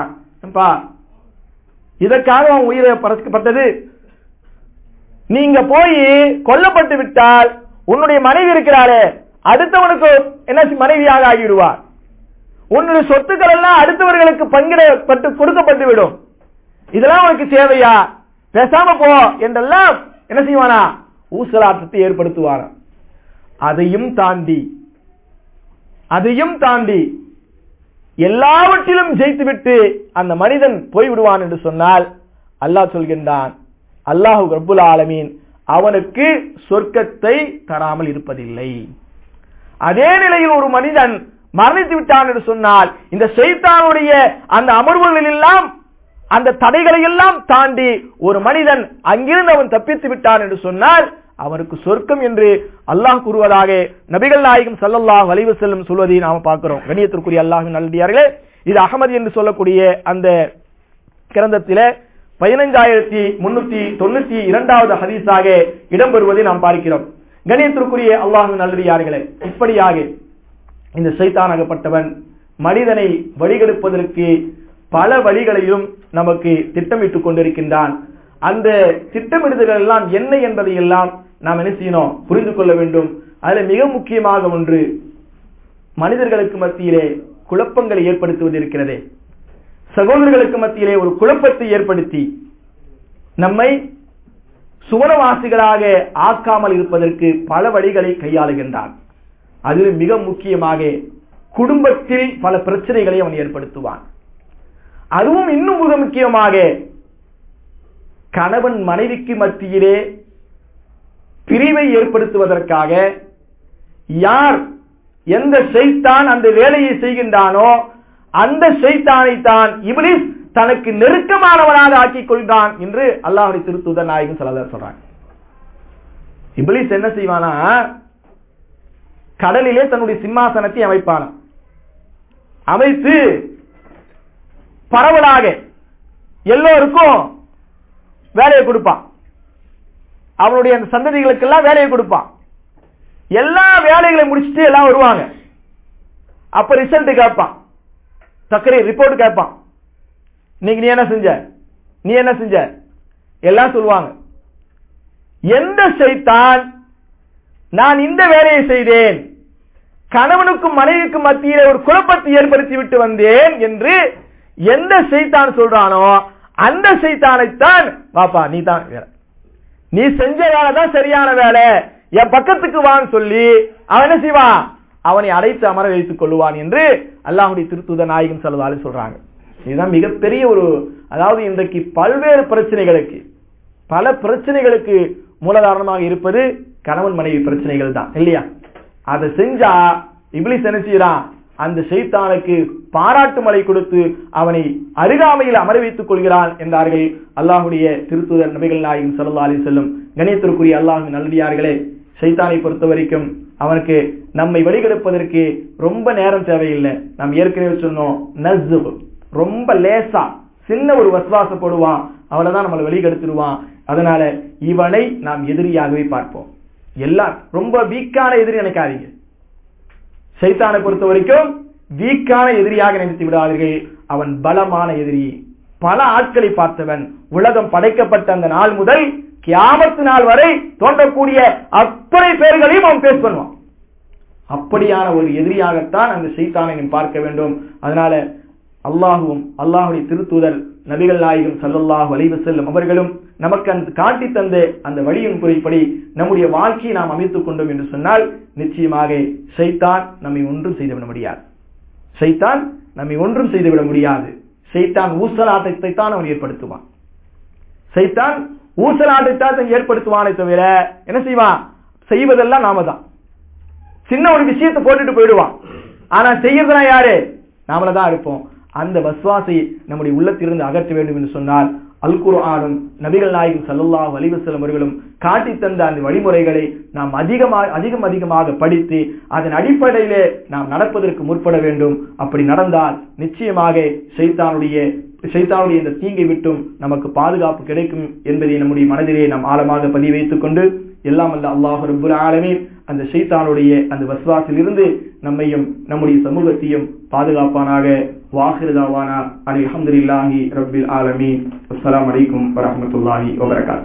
இதற்காக அவன் உயிரை பறிக்கப்பட்டது, நீங்க போய் கொல்லப்பட்டு விட்டால் உன்னுடைய மனைவி இருக்கிறாரே அடுத்தவனுக்கு என்ன மனைவியாக ஆகிவிடுவார், உன்னுடைய சொத்துக்கள் எல்லாம் அடுத்தவர்களுக்கு பங்கிடப்பட்டு கொடுக்கப்பட்டு விடும், இதெல்லாம் உனக்கு தேவையா, பேசாம போ என்றெல்லாம் என்ன செய்வானா, ஊசலாட்டத்தை ஏற்படுத்துவானா. அதையும் தாண்டி அதையும் தாண்டி எல்லாவற்றிலும் ஜெயித்துவிட்டு அந்த மனிதன் போய்விடுவான் என்று சொன்னால் அல்லாஹ் சொல்கின்றான், அல்லாஹு ரப்புல் ஆலமீன் அவனுக்கு சொர்க்கத்தை தராமல் இருப்பதில்லை. அதே நிலையில் ஒரு மனிதன் மரணித்து விட்டான் என்று சொன்னால் இந்த ஷைத்தானுடைய அந்த அமர்வுகளில் எல்லாம் அந்த தடைகளை எல்லாம் தாண்டி ஒரு மனிதன் அங்கிருந்து அவன் தப்பித்து விட்டான் என்று சொன்னால் அவனுக்கு சொர்க்கம் என்று அல்லாஹ் கூறுவதாக நபிகள் நாயகம் ஸல்லல்லாஹு அலைஹி வஸல்லம் சொல்வதை நாம் பார்க்கிறோம். கண்ணியத்திற்குரிய அல்லாஹ்வின் நல்லடியார்களே, இது அஹ்மத் என்று சொல்லக்கூடிய அந்த கிரந்தத்திலே பதினைந்தாயிரத்தி முன்னூத்தி தொண்ணூத்தி இரண்டாவது ஹதீஸாக இடம்பெறுவதை நாம் பார்க்கிறோம். கண்ணியத்திற்குரிய அல்லாஹ்வின் நல்லடியார்களே, இப்படியாக இந்த ஷைத்தானாகப்பட்டவன் மனிதனை வழிகெடுப்பதற்கு பல வழிகளையும் நமக்கு திட்டமிட்டுக் கொண்டிருக்கின்றான். அந்த திட்டமிடுதல்கள் எல்லாம் என்ன என்பதை எல்லாம் நாம் என்ன செய்யணும், புரிந்து கொள்ள வேண்டும். அதுல மிக முக்கியமாக ஒன்று, மனிதர்களுக்கு மத்தியிலே குழப்பங்களை ஏற்படுத்துவது இருக்கிறதே, சகோதரர்களுக்கு மத்தியிலே ஒரு குழப்பத்தை ஏற்படுத்தி நம்மை சுவனவாசிகளாக ஆக்காமல் இருப்பதற்கு பல வழிகளை கையாளுகின்றான். அதில் மிக முக்கியமாக குடும்பத்தில் பல பிரச்சனைகளை அவன் ஏற்படுத்துவான். அதுவும் இன்னும் மிக முக்கியமாக கணவன் மனைவிக்கு மத்தியிலே பிரிவை ஏற்படுத்துவதற்காக யார் எந்த ஷைத்தான் அந்த வேலையை செய்கின்றானோ அந்த ஷைத்தானை தான் இப்லீஸ் தனக்கு நெருக்கமானவனாக ஆக்கிக் கொள்கிறான் என்று அல்லாஹ்வுடைய திருத்தூதர் நாயகம் ஸல்லல்லாஹு அலைஹி வஸல்லம் சொல்றாங்க. இப்லீஸ் என்ன செய்வானா, கடலிலே தன்னுடைய சிம்மாசனத்தை அமைப்பான, அமைத்து பரவலாக எல்லோருக்கும் வேலையை கொடுப்பான். அவனுடைய அந்த சந்ததிகளுக்கெல்லாம் வேலையை கொடுப்பான். எல்லா வேலைகளை முடிச்சுட்டு எல்லாம் வருவாங்க. அப்ப ரிசல்ட் கேட்பான், தக்கரி ரிப்போர்ட் கேட்பான். இன்னைக்கு நீ என்ன செஞ்ச, நீ என்ன செஞ்ச எல்லாம் சொல்லுவாங்க. எந்த ஷைத்தான் நான் இந்த வேலையை செய்தேன், கணவனுக்கும் மனைவிக்கும் மத்தியில் ஒரு குழப்பத்தை ஏற்படுத்தி விட்டு வந்தேன் என்று எந்த ஷைத்தான் சொல்றானோ அந்த ஷைத்தானைத்தான் வாப்பா நீ தான் நீ செஞ்ச வேலை தான் சரியான வேலை, என் பக்கத்துக்கு வான்னு சொல்லி அவன் என்ன செய்வான், அவனை அடைத்து அமர வைத்துக் கொள்ளுவான் என்று அல்லாஹ்வுடைய திருத்தூதர் நாயகம் ஸல்லல்லாஹு அலைஹி வஸல்லம் சொல்றாங்க. இதுதான் மிகப்பெரிய ஒரு, அதாவது இன்றைக்கு பல்வேறு பிரச்சனைகளுக்கு பல பிரச்சனைகளுக்கு மூலகாரணமாக இருப்பது கணவன் மனைவி பிரச்சனைகள் தான் இல்லையா? அதை செஞ்சா இப்லீஸ் என்ன செய்யறான், அந்த ஷைத்தானுக்கு பாராட்டு மழை கொடுத்து அவனை அருகாமையில் அமர வைத்துக் கொள்கிறான் என்றார்கள் அல்லாஹ்வுடைய திருத்தூதர் நபிகள் நாயகம் ஸல்லல்லாஹு அலைஹி வஸல்லம். கணியத்திற்குரிய அல்லாஹ்வின் நல்லடியார்களே, ஷைத்தானை பொறுத்த வரைக்கும் அவனுக்கு நம்மை வழிகெடுப்பதற்கு ரொம்ப நேரம் தேவையில்லை. நாம் ஏற்கனவே சொன்னோம், நஸ்ஸுப் ரொம்ப லேசா சின்ன ஒரு வஸ்வாச போடுவான், அவளைதான் நம்மளை வழிகெடுத்துருவான். அதனால இவனை நாம் எதிரியாகவே பார்ப்போம். எல்லா ரொம்ப வீக்கான எதிரி நினைக்காதீங்க. ஷைத்தானை பொறுத்த வரைக்கும் வீக்கான எதிரியாக நினைத்து விடாதீர்கள். அவன் பலமான எதிரி, பல ஆட்களை பார்த்தவன். உலகம் படைக்கப்பட்ட அந்த நாள் முதல் கியாமத்து நாள் வரை தோன்றக்கூடிய அத்தனை பேர்களையும் அவன் பேஸ் பண்ணுவான். அப்படியான ஒரு எதிரியாகத்தான் அந்த ஷைத்தானை நாம் பார்க்க வேண்டும். அதனால அல்லாஹுவும் அல்லாஹுடைய திருத்தூதர் நபிகள் நாயகம் ஸல்லல்லாஹு அலைஹி வஸல்லம் அவர்களும் நமக்கு அந்த காட்டி தந்த அந்த வழியின் குறிப்படி நம்முடைய வாழ்க்கையை நாம் அமைத்துக் கொண்டோம் என்று சொன்னால் நிச்சயமாக ஷைத்தான் நம்மை ஒன்றும் செய்துவிட முடியாது. ஷைத்தான் நம்மை ஒன்றும் செய்துவிட முடியாது. ஷைத்தான் ஊசலாட்டத்தை தான் அவன் ஏற்படுத்துவான். ஷைத்தான் ஊசலாட்டத்தை ஏற்படுத்துவானே தவிர என்ன செய்வான், செய்வதெல்லாம் நாம தான். சின்ன ஒரு விஷயத்தை போட்டுட்டு போயிடுவான், ஆனா செய்யறதுனா யாரு, நாமள தான் இருப்போம். அந்த வஸ்வாசை நம்முடைய உள்ளத்திலிருந்து அகற்ற வேண்டும் என்று சொன்னால் அல் குர்ஆனும் நபிகள் நாயகம் ஸல்லல்லாஹு அலைஹி வஸல்லம் அவர்களும் காட்டி தந்த அந்த வழிமுறைகளை நாம் அதிகமாக அதிகம் அதிகமாக படித்து அதன் அடிப்படையிலே நாம் நடப்பதற்கு முற்பட வேண்டும். அப்படி நடந்தால் நிச்சயமாக ஷைத்தானுடைய ஷைத்தானுடைய இந்த தீங்கை விட்டும் நமக்கு பாதுகாப்பு கிடைக்கும் என்பதை நம்முடைய மனதிலே நாம் ஆழமாக பதிய வைத்துக் கொண்டு எல்லாம் அல்ல அல்லாஹ் ரப்பல் ஆலமீன் அந்த ஷைத்தானுடைய அந்த வஸ்வாசில் இருந்து நம்மையும் நம்முடைய சமூகத்தையும் பாதுகாப்பானாக. வாஹிரு தாவானா அல்ஹம்துலில்லாஹி ரப்பில் ஆலமீன். அஸ்ஸலாமு அலைக்கும் வரஹ்மத்துல்லாஹி வபரகாத்துஹு.